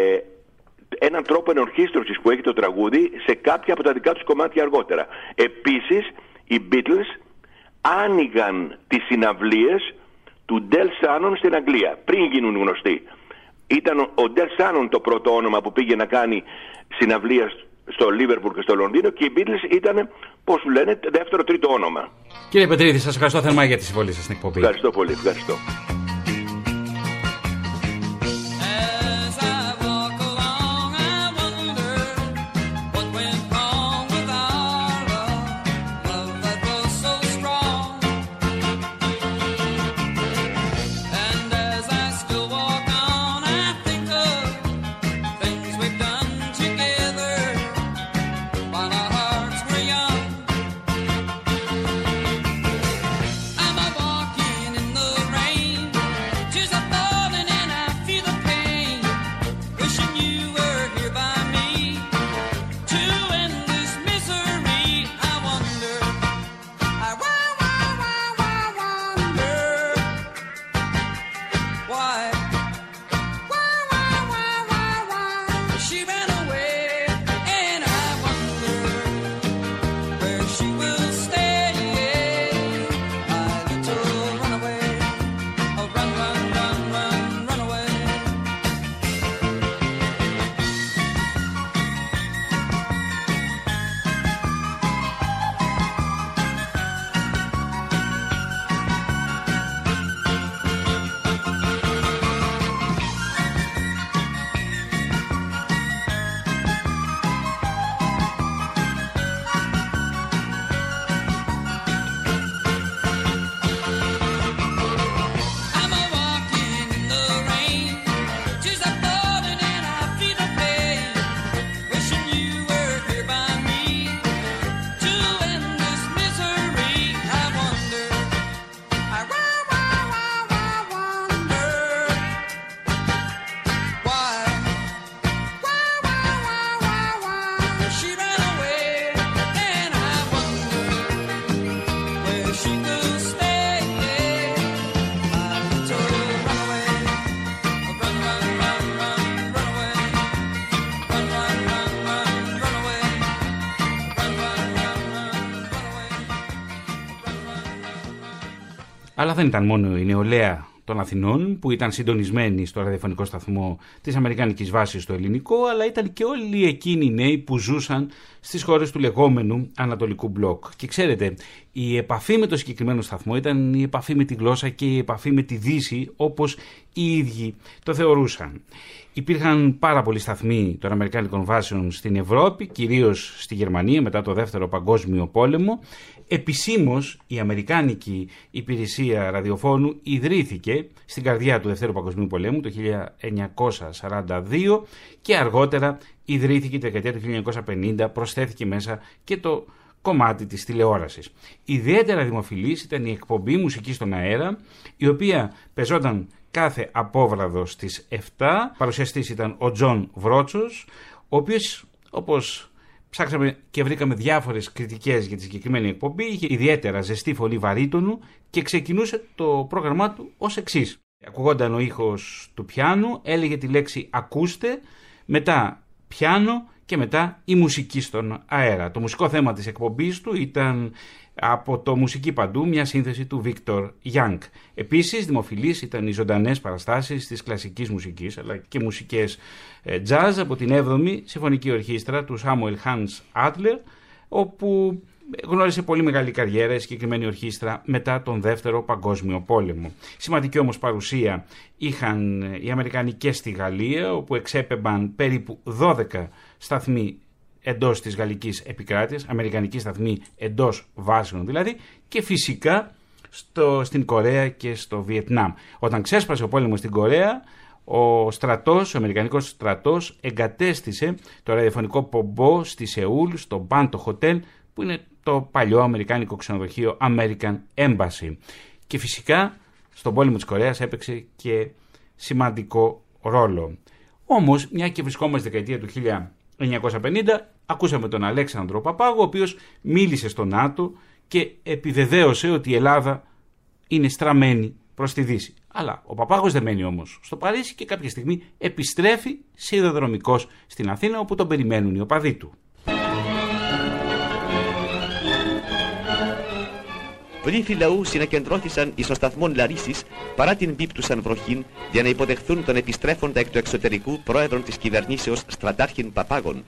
έναν τρόπο ενορχήστρωσης που έχει το τραγούδι σε κάποια από τα δικά τους κομμάτια αργότερα. Επίσης, οι Beatles άνοιγαν τις συναυλίες του Del Shannon στην Αγγλία, πριν γίνουν γνωστοί. Ήταν ο Del Shannon το πρώτο όνομα που πήγε να κάνει συναυλία στο Λίβερπουλ και στο Λονδίνο και οι Beatles ήταν, πώς σου λένε, δεύτερο τρίτο όνομα. Κύριε Πετρίδη, σας ευχαριστώ θερμά για τη συμβολή σας στην εκπομπή. Ευχαριστώ πολύ, ευχαριστώ. I'm a walking in the rain. Αλλά δεν ήταν μόνο η νεολαία των Αθηνών που ήταν συντονισμένοι στο ραδιοφωνικό σταθμό της Αμερικάνικης βάσης στο ελληνικό, αλλά ήταν και όλοι εκείνοι οι νέοι που ζούσαν στις χώρες του λεγόμενου Ανατολικού Μπλοκ. Και ξέρετε, η επαφή με το συγκεκριμένο σταθμό ήταν η επαφή με τη γλώσσα και η επαφή με τη Δύση, όπως οι ίδιοι το θεωρούσαν. Υπήρχαν πάρα πολλοί σταθμοί των Αμερικάνικων βάσεων στην Ευρώπη, κυρίως στη Γερμανία μετά το Δεύτερο Παγκόσμιο Πόλεμο. Επισήμως η Αμερικάνικη Υπηρεσία Ραδιοφώνου ιδρύθηκε στην καρδιά του Δευτέρου Παγκοσμίου Πολέμου το χίλια εννιακόσια σαράντα δύο και αργότερα ιδρύθηκε τη δεκαετία του χίλια εννιακόσια πενήντα, προσθέθηκε μέσα και το κομμάτι της τηλεόρασης. Ιδιαίτερα δημοφιλής ήταν η εκπομπή Μουσική στον Αέρα, η οποία πεζόταν κάθε απόβραδο στις επτά. Παρουσιαστής ήταν ο Τζον Βρότσος, ο οποίος, όπως ψάξαμε και βρήκαμε διάφορες κριτικές για τη συγκεκριμένη εκπομπή, είχε ιδιαίτερα ζεστή φωνή βαρύτονου και ξεκινούσε το πρόγραμμά του ως εξής. Ακουγόταν ο ήχος του πιάνου, έλεγε τη λέξη «ακούστε», μετά πιάνο και μετά η μουσική στον αέρα. Το μουσικό θέμα της εκπομπής του ήταν από το «Μουσική παντού», μια σύνθεση του Βίκτορ Γιάνκ. Επίσης, δημοφιλείς ήταν οι ζωντανές παραστάσεις της κλασικής μουσικής, αλλά και μουσικές jazz από την έβδομη Συμφωνική Ορχήστρα του Σάμουελ Χάνς Άτλερ, όπου γνώρισε πολύ μεγάλη καριέρα η συγκεκριμένη ορχήστρα μετά τον Δεύτερο Παγκόσμιο Πόλεμο. Σημαντική όμως παρουσία είχαν οι Αμερικανικές στη Γαλλία, όπου εξέπεμπαν περίπου δώδεκα σταθμοί εντός της γαλλικής επικράτειας, αμερικανική σταθμή εντός βάσεων δηλαδή, και φυσικά στο, στην Κορέα και στο Βιετνάμ. Όταν ξέσπασε ο πόλεμος στην Κορέα, ο στρατός, ο αμερικανικός στρατός εγκατέστησε το ραδιοφωνικό πομπό στη Σεούλ, στο Μπάντο Hotel, που είναι το παλιό αμερικάνικο ξενοδοχείο American Embassy. Και φυσικά στον πόλεμο της Κορέας έπαιξε και σημαντικό ρόλο. Όμως, μια και βρισκόμαστε δεκαετία του χίλια εννιακόσια πενήντα, ακούσαμε τον Αλέξανδρο Παπάγο, ο οποίος μίλησε στο ΝΑΤΟ και επιβεβαίωσε ότι η Ελλάδα είναι στραμμένη προς τη Δύση. Αλλά ο Παπάγος δεν μένει όμως στο Παρίσι και κάποια στιγμή επιστρέφει σιδηροδρομικός στην Αθήνα, όπου τον περιμένουν οι οπαδοί του. Πλήθη λαού συνεκεντρώθησαν εις των σταθμών Λαρίσης παρά την πίπτουσαν βροχήν για να υποδεχθούν τον επιστρέφοντα εκ του εξωτερικού πρόεδρον της κυβερνήσεως στρατάρχην Παπάγων.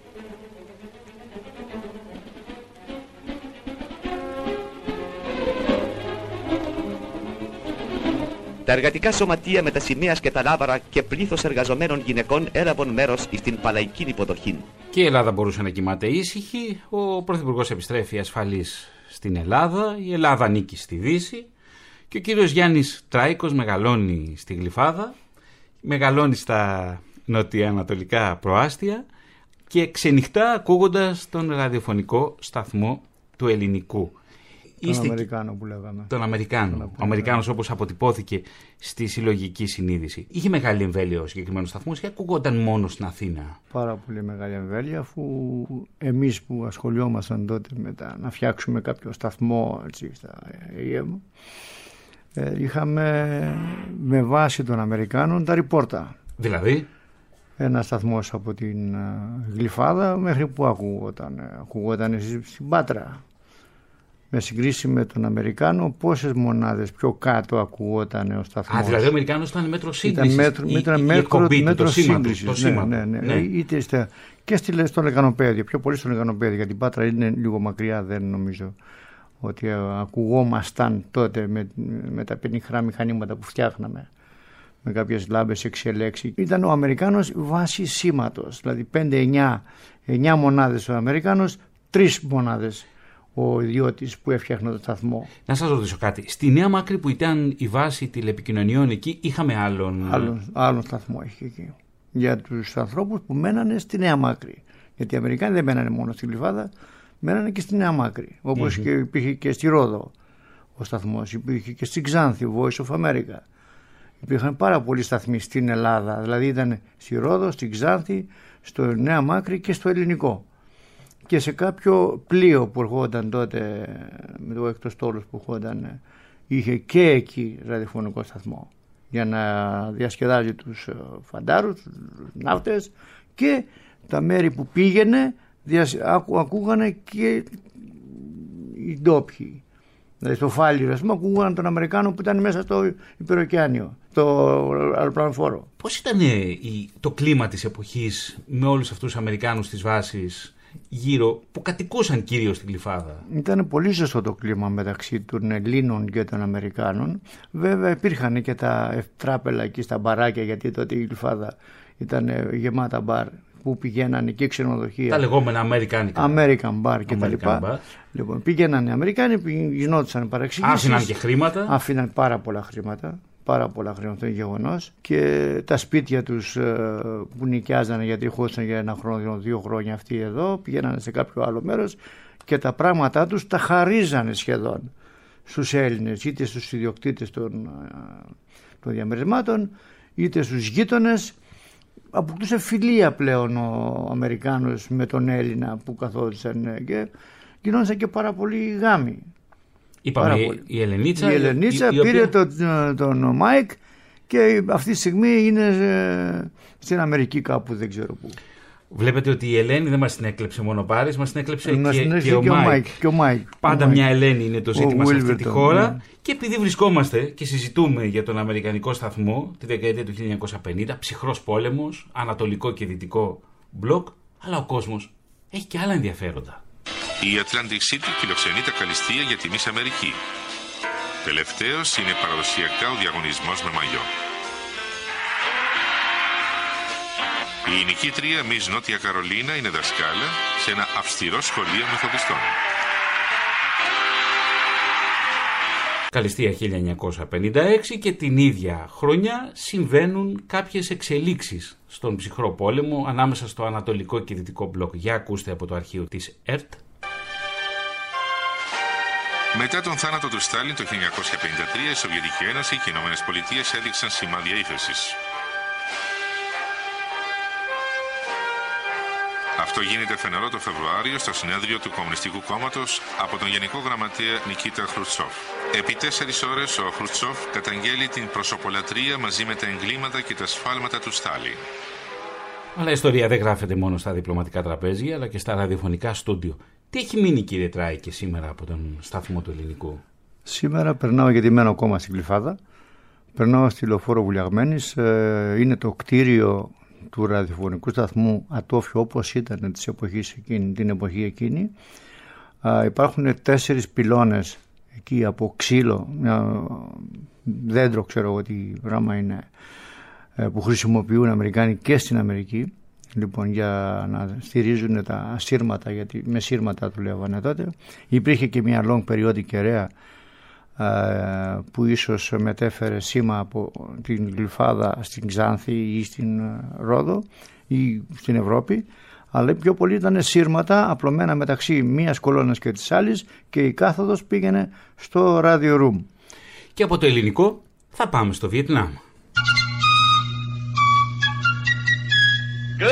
Τα εργατικά σωματεία με τα σημαία και τα λάβαρα και πλήθος εργαζομένων γυναικών έλαβαν μέρος στην παλαϊκή υποδοχή. Και η Ελλάδα μπορούσε να κοιμάται ήσυχη, ο Πρωθυπουργός επιστρέφει ασφαλής στην Ελλάδα, η Ελλάδα ανήκει στη Δύση και ο κύριος Γιάννης Τράικος μεγαλώνει στη Γλυφάδα, μεγαλώνει στα νοτιοανατολικά προάστια και ξενυχτά ακούγοντας τον ραδιοφωνικό σταθμό του ελληνικού. Τον Είστε... Αμερικάνο που λέγαμε. Τον Αμερικάνο. Τον ο Αμερικάνος, όπως αποτυπώθηκε στη συλλογική συνείδηση. Είχε μεγάλη εμβέλεια ο συγκεκριμένος σταθμός ή ακούγονταν μόνο στην Αθήνα? Πάρα πολύ μεγάλη εμβέλεια, αφού εμείς που ασχολιόμασταν τότε με τα, να φτιάξουμε κάποιο σταθμό έτσι, στα ΕΕΜ, ε, είχαμε με βάση των Αμερικάνων τα ρηπόρτα. Δηλαδή? Ένα σταθμός από την Γλυφάδα μέχρι που ακούγονταν, ακούγονταν στην Πάτρα. Με συγκρίση με τον Αμερικάνο, πόσες μονάδες πιο κάτω ακουγόταν ο σταθμός. Α, δηλαδή ο Αμερικάνος ήταν μέτρο σύγκρισης. Ήταν μέτρο, η, ήταν η, μέτρο, η μέτρο το σύγκρισης. Το ναι, ναι, ναι. ναι. Είτε είστε, και στη, στο Λεγανοπέδιο, πιο πολύ στο Λεγανοπέδιο, γιατί την Πάτρα είναι λίγο μακριά, δεν νομίζω ότι ακουγόμασταν τότε με, με τα πενιχρά μηχανήματα που φτιάχναμε, με κάποιες λάμπες εξελέξει. Ήταν ο Αμερικάνος βάση σήματος, δηλαδή πέντε εννιά μονάδες ο Αμερικάνος, τρεις μονάδες ο ιδιώτης που έφτιαχνε το σταθμό. Να σας ρωτήσω κάτι. Στη Νέα Μάκρη που ήταν η βάση τηλεπικοινωνιών εκεί, είχαμε άλλον... Άλλον, άλλον σταθμό είχε εκεί. Για τους ανθρώπους που μένανε στη Νέα Μάκρη. Γιατί οι Αμερικάνοι δεν μένανε μόνο στη Γλυφάδα, μένανε και στη Νέα Μάκρη. Όπως mm-hmm. και υπήρχε και στη Ρόδο ο σταθμός, υπήρχε και στη Ξάνθη, ο Voice of America. Υπήρχαν πάρα πολλοί σταθμοί στην Ελλάδα. Δηλαδή ήταν στη Ρόδο, στη Ξάνθη, στο Νέα Μάκρη και στο Ελληνικό. Και σε κάποιο πλοίο που ερχόταν τότε, με το έκτος τόλος που ερχόταν, είχε και εκεί ραδιοφωνικό σταθμό για να διασκεδάζει τους φαντάρους, τους ναύτες, και τα μέρη που πήγαινε ακού, ακούγανε και οι ντόπιοι. Δηλαδή στο Φάληρο, ας πούμε, ακούγαν τον Αμερικάνο που ήταν μέσα στο υπεροοκεάνιο, το αεροπλανοφόρο. Πώς ήταν το κλίμα της εποχής με όλους αυτούς τους Αμερικάνους της βάσης γύρω που κατοικούσαν κυρίως στην Γλυφάδα? Ήταν πολύ ζεστό το κλίμα μεταξύ των Ελλήνων και των Αμερικάνων. Βέβαια υπήρχαν και τα τράπελα εκεί στα μπαράκια, γιατί τότε η Γλυφάδα ήταν γεμάτα μπαρ που πηγαίνανε και ξενοδοχεία. Τα λεγόμενα Αμερικάνικα. American bar και τα λοιπά. Λοιπόν, πηγαίνανε οι Αμερικάνοι, γινόντουσαν παρεξηγήσεις. Άφηναν και χρήματα. Άφηναν πάρα πολλά χρήματα. Πάρα πολλά χρήματα, είναι γεγονός. Και τα σπίτια τους που νοικιάζανε, γιατί χώσαν για ένα χρόνο, δύο χρόνια αυτοί εδώ, πηγαίνανε σε κάποιο άλλο μέρος και τα πράγματά τους τα χαρίζανε σχεδόν στους Έλληνες, είτε στους ιδιοκτήτες των, των διαμερισμάτων, είτε στους γείτονες. Αποκτούσε φιλία πλέον ο Αμερικάνος με τον Έλληνα που καθόντουσαν και γινόντουσαν και πάρα πολλοί γάμοι. Είπαμε η Ελενίτσα, η Ελενίτσα η, η πήρε οποία... τον, τον Μάικ και αυτή τη στιγμή είναι στην Αμερική κάπου, δεν ξέρω πού. Βλέπετε ότι η Ελένη δεν μας την έκλεψε μόνο Πάρης, μας την έκλεψε και, και, και, ο και, ο Μάικ. και ο Μάικ. Πάντα ο μια Μάικ. Ελένη είναι το ζήτημα σε αυτή τη χώρα. Ναι. Και επειδή βρισκόμαστε και συζητούμε για τον Αμερικανικό σταθμό τη δεκαετία του χίλια εννιακόσια πενήντα, ψυχρός πόλεμος, ανατολικό και δυτικό μπλοκ, αλλά ο κόσμος έχει και άλλα ενδιαφέροντα. Η Atlantic City φιλοξενεί τα καλυστεία για τη Miss Αμερική. Τελευταίος είναι παραδοσιακά ο διαγωνισμός με μαγιό. Η νικήτρια Miss Νότια Καρολίνα είναι δασκάλα σε ένα αυστηρό σχολείο μεθοδιστών. Καλυστία χίλια εννιακόσια πενήντα έξι και την ίδια χρονιά συμβαίνουν κάποιες εξελίξεις στον ψυχρό πόλεμο ανάμεσα στο ανατολικό και δυτικό μπλοκ. Για ακούστε από το αρχείο της ΕΡΤ. Μετά τον θάνατο του Στάλιν το χίλια εννιακόσια πενήντα τρία, η Σοβιετική Ένωση και οι Ηνωμένες Πολιτείες έδειξαν σημάδια ύφεσης. Αυτό γίνεται φανερό το Φεβρουάριο στο συνέδριο του Κομμουνιστικού Κόμματος από τον Γενικό Γραμματέα Νικίτα Χρουτσόφ. Επί τέσσερις ώρες ο Χρουτσόφ καταγγέλει την προσωπολατρία μαζί με τα εγκλήματα και τα σφάλματα του Στάλιν. Αλλά η ιστορία δεν γράφεται μόνο στα διπλωματικά τραπέζια, αλλά και στα ραδιοφωνικά στούντιο. Τι έχει μείνει, κύριε Τράικε, σήμερα από τον σταθμό του Ελληνικού? Σήμερα περνάω, γιατί μένω ακόμα στην Γλυφάδα, περνάω στη Λεωφόρο Βουλιαγμένης. Είναι το κτίριο του ραδιοφωνικού σταθμού Ατόφιο, όπως ήταν της εποχής εκείνη, την εποχή εκείνη. Α, υπάρχουν τέσσερις πυλώνες εκεί από ξύλο, δέντρο, ξέρω εγώ τι πράγμα είναι, που χρησιμοποιούν Αμερικάνοι και στην Αμερική, λοιπόν, για να στηρίζουν τα σύρματα, γιατί με σύρματα δουλεύανε τότε. Υπήρχε και μια long periodic κεραία που ίσως μετέφερε σήμα από την Γλυφάδα στην Ξάνθη ή στην Ρόδο ή στην Ευρώπη, αλλά πιο πολύ ήταν σύρματα απλωμένα μεταξύ μίας κολόνας και της άλλης και η κάθοδος πήγαινε στο Radio Room. Και από το Ελληνικό θα πάμε στο Βιετνάμ. Good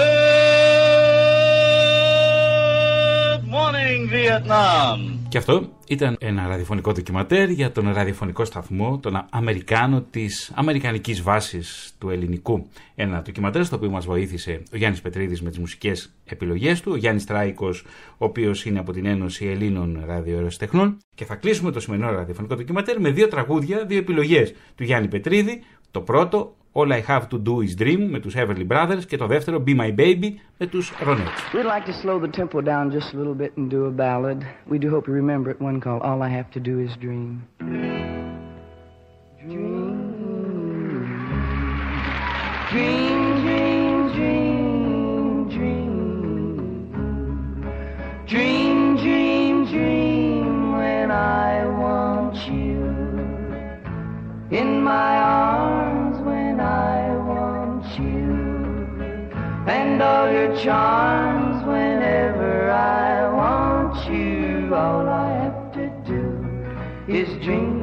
morning, Vietnam. Και αυτό ήταν ένα ραδιοφωνικό ντοκιματέρ για τον ραδιοφωνικό σταθμό, τον Αμερικάνο της Αμερικανικής βάσης του Ελληνικού. Ένα ντοκιματέρ στο οποίο μας βοήθησε ο Γιάννης Πετρίδης με τις μουσικές επιλογές του, ο Γιάννης Τράικος, ο οποίος είναι από την Ένωση Ελλήνων Ραδιοερασιτεχνών. Και θα κλείσουμε το σημερινό ραδιοφωνικό ντοκιματέρ με δύο τραγούδια, δύο επιλογές του Γιάννη Πετρίδη. Το πρώτο, All I Have to Do is Dream με τους Everly Brothers, και το δεύτερο, Be My Baby με τους Ronettes. We'd like to slow the tempo down just a little bit and do a ballad. We do hope you remember it, one called All I Have to Do is Dream. Dream, dream, dream, dream, dream, dream, dream, dream when I want you in my arms, when I want you, and all your charms whenever I want you. All I have to do is dream,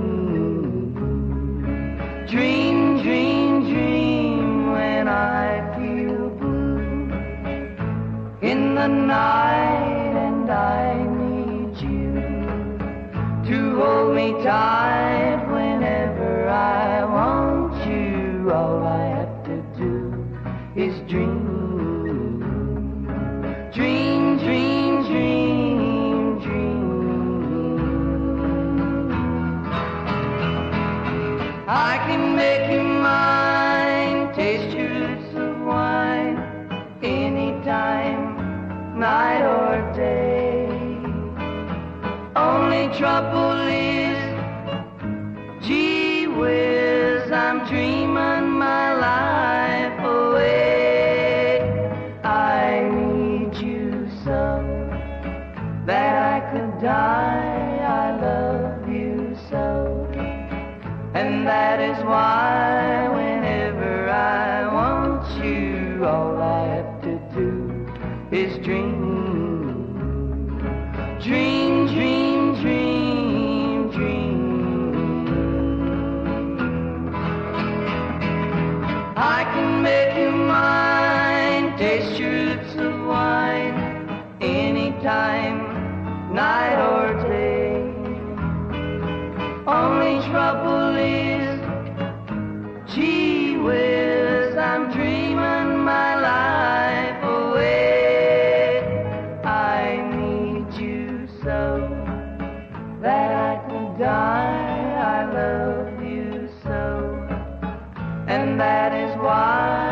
dream, dream, dream when I feel blue in the night and I need you to hold me tight whenever I want you. All I have to do is dream, dream, dream, dream, dream. I can make you mine, taste your lips of wine, anytime, night or day. Only trouble is, gee whiz, I'm dreaming my life away. I need you so that I could die. I love you so, and that is why whenever I want you, all I have to do is dream, dream, dream, dream, dream. I can make you mine, taste your lips of wine, anytime, night or day. Only trouble is, gee whiz, I'm dreaming my life away. I need you so that I could die. I love you so, and that is why